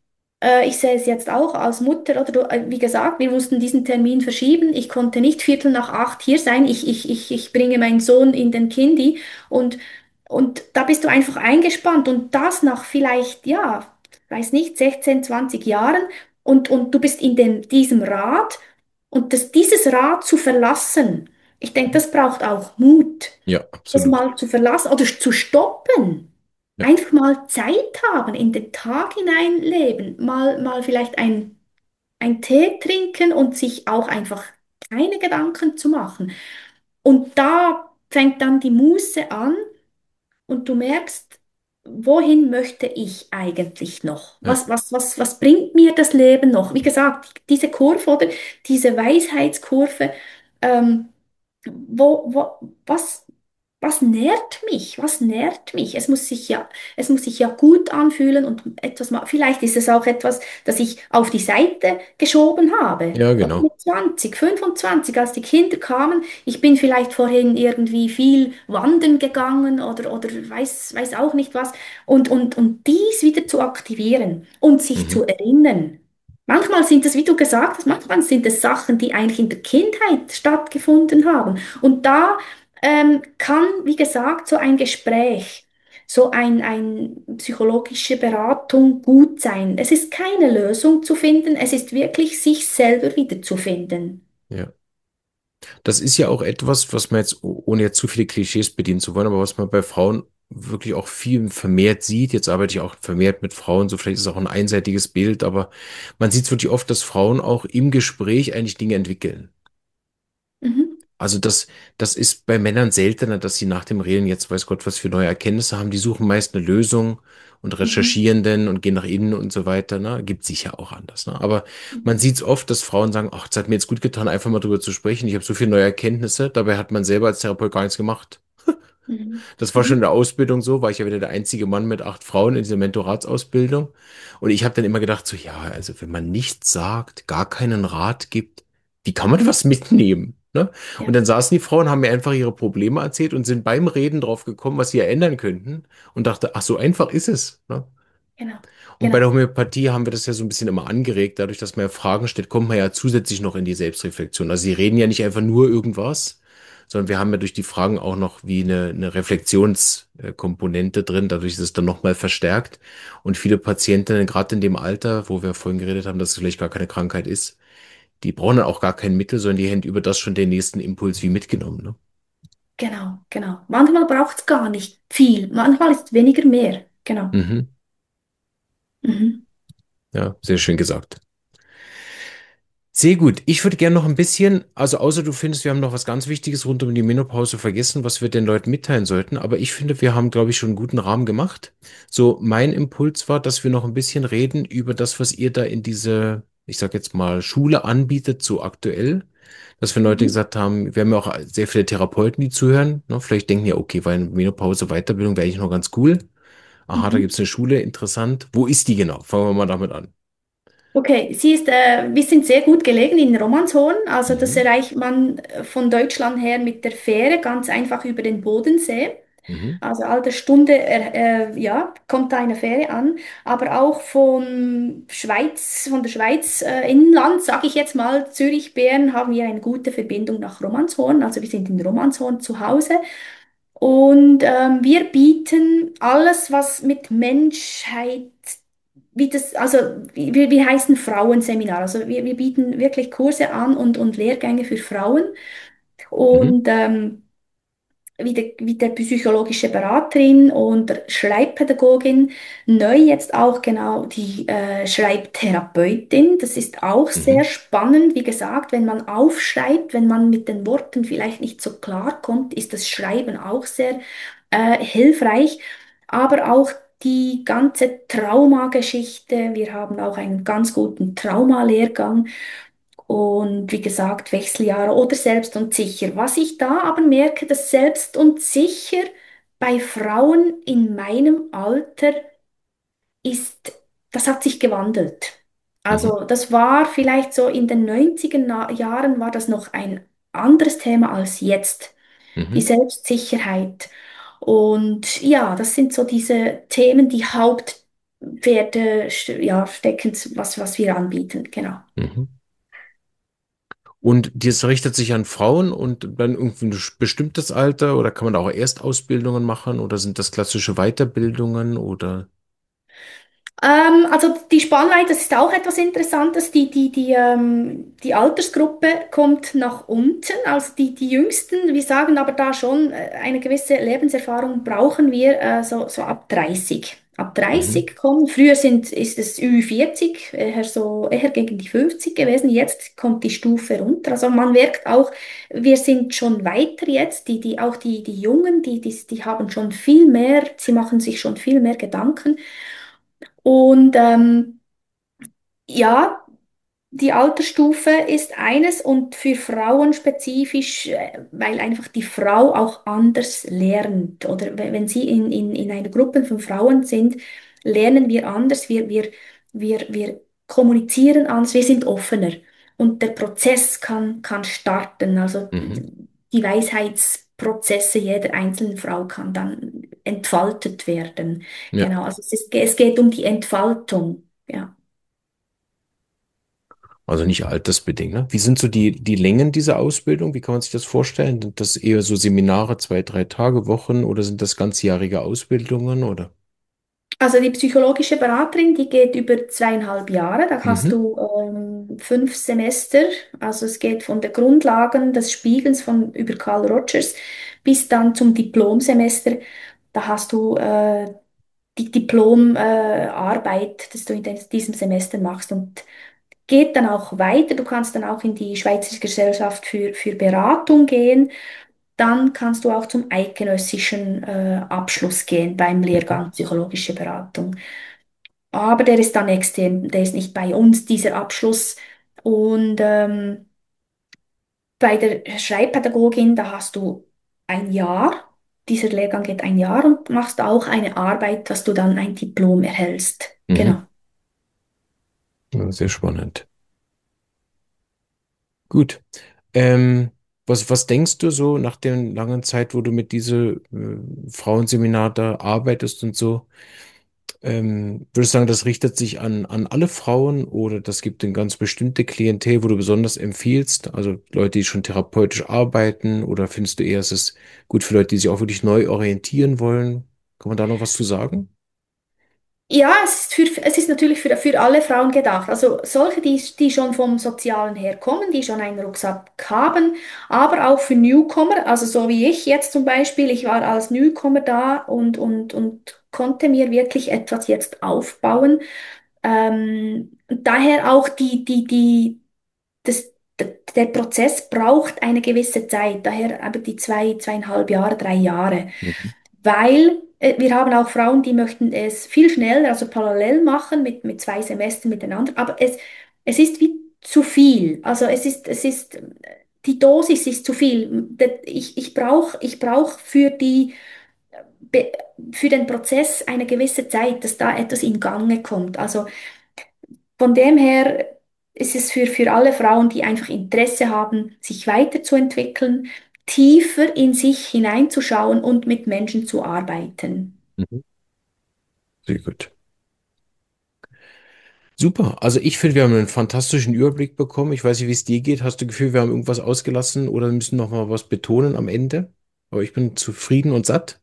Äh, ich sehe es jetzt auch als Mutter, oder du, äh, wie gesagt, wir mussten diesen Termin verschieben. Ich konnte nicht Viertel nach acht hier sein. Ich, ich, ich, ich bringe meinen Sohn in den Kindi und, und da bist du einfach eingespannt und das nach vielleicht, ja, weiß nicht, sechzehn, zwanzig Jahren und, und du bist in dem, diesem Rad und das, dieses Rad zu verlassen, ich denke, das braucht auch Mut, Ja, das absolut. mal zu verlassen oder zu stoppen. Ja, Einfach mal Zeit haben, in den Tag hinein leben, mal, mal vielleicht ein, ein Tee trinken und sich auch einfach keine Gedanken zu machen. Und da fängt dann die Muße an und du merkst, wohin möchte ich eigentlich noch? ja, Was, was, was, was bringt mir das Leben noch? Wie gesagt, diese Kurve oder diese Weisheitskurve, ähm, wo, wo, was, was nährt mich? Was nährt mich? Es muss sich ja, es muss sich ja gut anfühlen und etwas mal, vielleicht ist es auch etwas, das ich auf die Seite geschoben habe. ja, Oder genau. mit zwanzig, fünfundzwanzig, als die Kinder kamen, ich bin vielleicht vorhin irgendwie viel wandern gegangen oder, oder weiß, weiß auch nicht was. Und, und, und dies wieder zu aktivieren und sich zu Mhm. erinnern. Manchmal sind es, wie du gesagt hast, manchmal sind es Sachen, die eigentlich in der Kindheit stattgefunden haben. Und da ähm, kann, wie gesagt, so ein Gespräch, so ein, ein psychologische Beratung gut sein. Es ist keine Lösung zu finden, es ist wirklich sich selber wiederzufinden. Ja. Das ist ja auch etwas, was man jetzt, oh- ohne jetzt zu viele Klischees bedienen zu wollen, aber was man bei Frauen wirklich auch viel vermehrt sieht. Jetzt arbeite ich auch vermehrt mit Frauen, so vielleicht ist es auch ein einseitiges Bild, aber man sieht es wirklich oft, dass Frauen auch im Gespräch eigentlich Dinge entwickeln. Mhm. Also das, das ist bei Männern seltener, dass sie nach dem Reden jetzt weiß Gott was für neue Erkenntnisse haben. Die suchen meist eine Lösung und Mhm. recherchieren dann und gehen nach innen und so weiter. Ne? Gibt sicher auch anders. Ne? Aber man Mhm. sieht es oft, dass Frauen sagen, ach, es hat mir jetzt gut getan, einfach mal drüber zu sprechen. Ich habe so viele neue Erkenntnisse. Dabei hat man selber als Therapeut gar nichts gemacht. Mhm. Das war schon in Mhm. der Ausbildung so, war ich ja wieder der einzige Mann mit acht Frauen in dieser Mentoratsausbildung. Und ich habe dann immer gedacht, so ja, also wenn man nichts sagt, gar keinen Rat gibt, wie kann man was mitnehmen? Ne? Und Ja, dann saßen die Frauen, haben mir einfach ihre Probleme erzählt und sind beim Reden drauf gekommen, was sie ja ändern könnten. Und dachte, ach, so einfach ist es. Ne? genau, Und bei genau. der Homöopathie haben wir das ja so ein bisschen immer angeregt. Dadurch, dass man ja Fragen stellt, kommt man ja zusätzlich noch in die Selbstreflexion. Also sie reden ja nicht einfach nur irgendwas, sondern wir haben ja durch die Fragen auch noch wie eine, eine Reflexionskomponente drin. Dadurch ist es dann nochmal verstärkt. Und viele Patientinnen, gerade in dem Alter, wo wir vorhin geredet haben, dass es vielleicht gar keine Krankheit ist, die brauchen dann auch gar kein Mittel, sondern die haben über das schon den nächsten Impuls wie mitgenommen. Ne? Genau, genau. Manchmal braucht es gar nicht viel. Manchmal ist weniger mehr. Genau. Mhm. Mhm. Ja, sehr schön gesagt. Sehr gut. Ich würde gerne noch ein bisschen, also außer du findest, wir haben noch was ganz Wichtiges rund um die Menopause vergessen, was wir den Leuten mitteilen sollten, aber ich finde, wir haben, glaube ich, schon einen guten Rahmen gemacht. So, mein Impuls war, dass wir noch ein bisschen reden über das, was ihr da in diese, ich sag jetzt mal, Schule anbietet, so aktuell. Dass wir Leute Mhm. gesagt haben, wir haben ja auch sehr viele Therapeuten, die zuhören. Ne? Vielleicht denken ja, okay, weil Menopause Weiterbildung wäre eigentlich noch ganz cool. Aha, da Mhm. gibt es eine Schule, interessant. Wo ist die genau? Fangen wir mal damit an. Okay, sie ist, äh, wir sind sehr gut gelegen in Romanshorn. Also das Mhm. erreicht man äh, von Deutschland her mit der Fähre ganz einfach über den Bodensee. Mhm. Also alle Stunde, äh, äh, ja, kommt da eine Fähre an. Aber auch von Schweiz, von der Schweiz, äh, Inland, sage ich jetzt mal, Zürich, Bern, haben wir eine gute Verbindung nach Romanshorn. Also wir sind in Romanshorn zu Hause. Und ähm, wir bieten alles, was mit Menschheit, wie das, also wir, wir heißen Frauenseminar. Also wir, wir bieten wirklich Kurse an und, und Lehrgänge für Frauen. Mhm. Und ähm, wie, der, wie der psychologische Beraterin und Schreibpädagogin, neu jetzt auch genau die äh, Schreibtherapeutin. Das ist auch sehr Mhm. spannend. Wie gesagt, wenn man aufschreibt, wenn man mit den Worten vielleicht nicht so klar kommt, ist das Schreiben auch sehr äh, hilfreich. Aber auch die ganze Traumageschichte. Wir haben auch einen ganz guten Traumalehrgang. Und wie gesagt, Wechseljahre oder selbst und sicher. Was ich da aber merke, dass selbst und sicher bei Frauen in meinem Alter ist, das hat sich gewandelt. Mhm. Also das war vielleicht so in den neunziger Na- Jahren war das noch ein anderes Thema als jetzt. Die Mhm. Selbstsicherheit. Und ja, das sind so diese Themen, die Hauptthemen. Pferde, ja, stecken, was, was wir anbieten, genau. Mhm. Und das richtet sich an Frauen und dann irgendwie ein bestimmtes Alter oder kann man da auch Erstausbildungen machen oder sind das klassische Weiterbildungen oder? Ähm, also die Spannweite, das ist auch etwas Interessantes. Die, die, die, ähm, die Altersgruppe kommt nach unten. Also die, die Jüngsten, wir sagen aber da schon, äh, eine gewisse Lebenserfahrung brauchen wir äh, so, so ab dreißig. Ab Mhm. dreißig kommen. Früher sind, ist es Ü vierzig, eher so, eher gegen die fünfzig gewesen. Jetzt kommt die Stufe runter. Also man merkt auch, wir sind schon weiter jetzt. Die, die, auch die, die Jungen, die, die, die haben schon viel mehr, sie machen sich schon viel mehr Gedanken. Und ähm, ja, die Altersstufe ist eines und für Frauen spezifisch, äh, weil einfach die Frau auch anders lernt. Oder wenn wenn sie in, in, in einer Gruppe von Frauen sind, lernen wir anders, wir, wir, wir, wir kommunizieren anders, wir sind offener. Und der Prozess kann, kann starten. Also Mhm. die Weisheitsprozesse jeder einzelnen Frau kann dann entfaltet werden. Ja, Genau, also es ist, es geht um die Entfaltung. Ja. also nicht altersbedingt, ne? Wie sind so die, die Längen dieser Ausbildung? Wie kann man sich das vorstellen? Sind das eher so Seminare, zwei, drei Tage, Wochen oder sind das ganzjährige Ausbildungen oder? Also die psychologische Beraterin, die geht über zweieinhalb Jahre. Da hast Mhm. du ähm, fünf Semester. Also es geht von der Grundlagen des Spiegelns von über Carl Rogers bis dann zum Diplomsemester. Da hast du äh, die Diplomarbeit, äh, Arbeit, das du in des- diesem Semester machst und geht dann auch weiter. Du kannst dann auch in die Schweizerische Gesellschaft für, für Beratung gehen. Dann kannst du auch zum eidgenössischen äh, Abschluss gehen beim Mhm. Lehrgang Psychologische Beratung. Aber der ist dann extern, der ist nicht bei uns, dieser Abschluss. Und ähm, bei der Schreibpädagogin, da hast du ein Jahr. Dieser Lehrgang geht ein Jahr und machst auch eine Arbeit, dass du dann ein Diplom erhältst. Genau. Mhm. Ja, sehr spannend. Gut. Ähm, was, was denkst du so nach der langen Zeit, wo du mit diesem äh, Frauenseminar da arbeitest und so? Ähm, würdest du sagen, das richtet sich an, an alle Frauen oder das gibt eine ganz bestimmte Klientel, wo du besonders empfiehlst? Also Leute, die schon therapeutisch arbeiten oder findest du eher, es ist gut für Leute, die sich auch wirklich neu orientieren wollen? Kann man da noch was zu sagen? Ja, es ist, für, es ist natürlich für, für alle Frauen gedacht. Also solche, die, die schon vom Sozialen her kommen, die schon einen Rucksack haben, aber auch für Newcomer, also so wie ich jetzt zum Beispiel, ich war als Newcomer da und, und, und konnte mir wirklich etwas jetzt aufbauen. Ähm, daher auch die, die, die, das, d- der Prozess braucht eine gewisse Zeit, daher aber die zwei, zweieinhalb Jahre, drei Jahre. Mhm. Weil äh, wir haben auch Frauen, die möchten es viel schneller, also parallel machen mit, mit zwei Semestern miteinander. Aber es, es ist wie zu viel. Also es ist, es ist, die Dosis ist zu viel. De- Ich, ich brauche ich brauch für die, Be- für den Prozess eine gewisse Zeit, dass da etwas in Gange kommt. Also von dem her ist es für, für alle Frauen, die einfach Interesse haben, sich weiterzuentwickeln, tiefer in sich hineinzuschauen und mit Menschen zu arbeiten. Mhm. Sehr gut. Super. Also ich finde, wir haben einen fantastischen Überblick bekommen. Ich weiß nicht, wie es dir geht. Hast du das Gefühl, wir haben irgendwas ausgelassen oder müssen noch mal was betonen am Ende? Aber ich bin zufrieden und satt.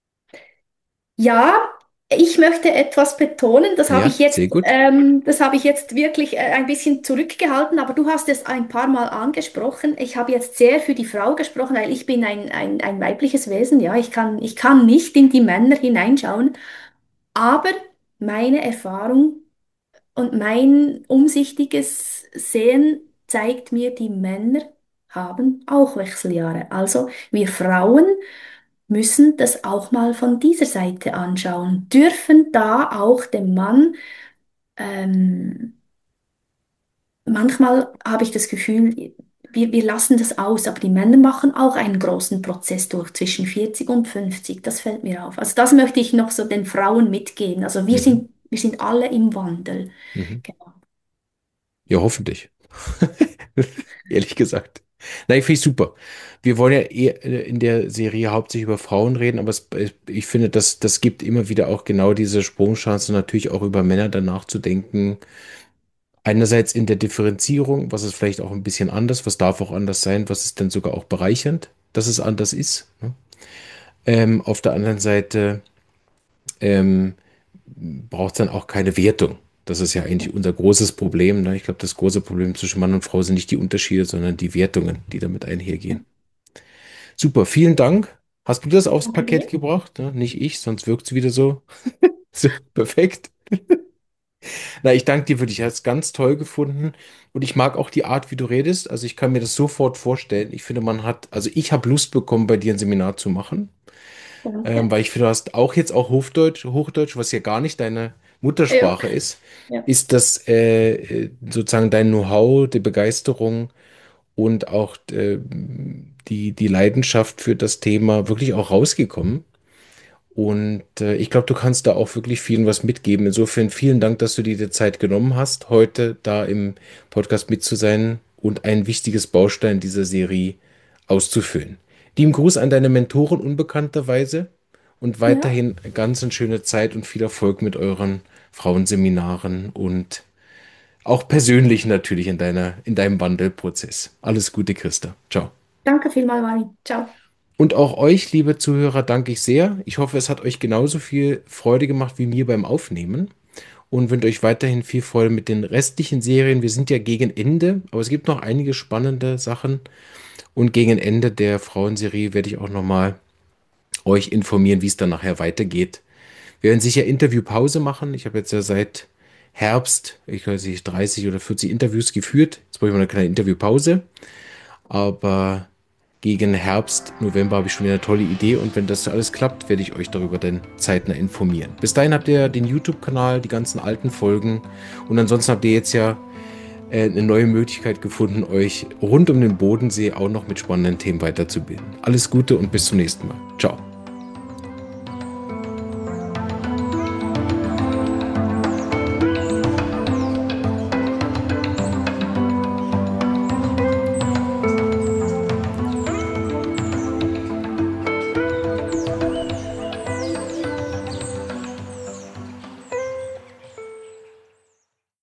Ja, ich möchte etwas betonen, das habe Ja, ich jetzt, sehr gut. ähm, das habe ich jetzt wirklich äh, ein bisschen zurückgehalten, aber du hast es ein paar Mal angesprochen. Ich habe jetzt sehr für die Frau gesprochen, weil ich bin ein, ein, ein weibliches Wesen, ja, ich kann, ich kann nicht in die Männer hineinschauen, aber meine Erfahrung und mein umsichtiges Sehen zeigt mir, die Männer haben auch Wechseljahre. Also wir Frauen müssen das auch mal von dieser Seite anschauen, dürfen da auch dem Mann, ähm, manchmal habe ich das Gefühl, wir, wir lassen das aus, aber die Männer machen auch einen großen Prozess durch zwischen vierzig und fünfzig. Das fällt mir auf. Also das möchte ich noch so den Frauen mitgeben. Also wir Mhm. sind, wir sind alle im Wandel. Mhm. Genau. Ja, hoffentlich. Ehrlich gesagt. Nein, finde ich super. Wir wollen ja eher äh, in der Serie hauptsächlich über Frauen reden, aber es, äh, ich finde, das, das gibt immer wieder auch genau diese Sprungchance, natürlich auch über Männer danach zu denken. Einerseits in der Differenzierung, was ist vielleicht auch ein bisschen anders, was darf auch anders sein, was ist denn sogar auch bereichernd, dass es anders ist. Ne? Ähm, auf der anderen Seite ähm, braucht es dann auch keine Wertung. Das ist ja eigentlich unser großes Problem. Ne? Ich glaube, das große Problem zwischen Mann und Frau sind nicht die Unterschiede, sondern die Wertungen, die damit einhergehen. Super, vielen Dank. Hast du das aufs Danke Parkett dir. gebracht? Ne? Nicht ich, sonst wirkt es wieder so. So, perfekt. Na, ich danke dir wirklich. Ich habe es ganz toll gefunden. Und ich mag auch die Art, wie du redest. Also ich kann mir das sofort vorstellen. Ich finde, man hat, also ich habe Lust bekommen, bei dir ein Seminar zu machen. Ähm, Danke. weil ich finde, du hast auch jetzt auch Hochdeutsch, Hochdeutsch, was ja gar nicht deine Ja, Muttersprache ist, ja, ist das äh, äh, sozusagen dein Know-how, die Begeisterung und auch äh, die, die Leidenschaft für das Thema wirklich auch rausgekommen. Und äh, ich glaube, du kannst da auch wirklich vielen was mitgeben. Insofern vielen Dank, dass du dir die Zeit genommen hast, heute da im Podcast mit zu sein und ein wichtiges Baustein dieser Serie auszufüllen. Lieben Gruß an deine Mentoren unbekannterweise und ja. weiterhin ganz eine schöne Zeit und viel Erfolg mit euren Frauenseminaren und auch persönlich natürlich in deiner, in deinem Wandelprozess. Alles Gute, Christa. Ciao. Danke vielmals, Mari. Ciao. Und auch euch, liebe Zuhörer, danke ich sehr. Ich hoffe, es hat euch genauso viel Freude gemacht wie mir beim Aufnehmen und wünsche euch weiterhin viel Freude mit den restlichen Serien. Wir sind ja gegen Ende, aber es gibt noch einige spannende Sachen. Und gegen Ende der Frauenserie werde ich auch nochmal euch informieren, wie es dann nachher weitergeht. Wir werden sicher Interviewpause machen. Ich habe jetzt ja seit Herbst, ich weiß nicht, dreißig oder vierzig Interviews geführt. Jetzt brauche ich mal eine kleine Interviewpause. Aber gegen Herbst, November habe ich schon wieder eine tolle Idee und wenn das alles klappt, werde ich euch darüber dann zeitnah informieren. Bis dahin habt ihr den YouTube-Kanal, die ganzen alten Folgen und ansonsten habt ihr jetzt ja äh, eine neue Möglichkeit gefunden, euch rund um den Bodensee auch noch mit spannenden Themen weiterzubilden. Alles Gute und bis zum nächsten Mal. Ciao.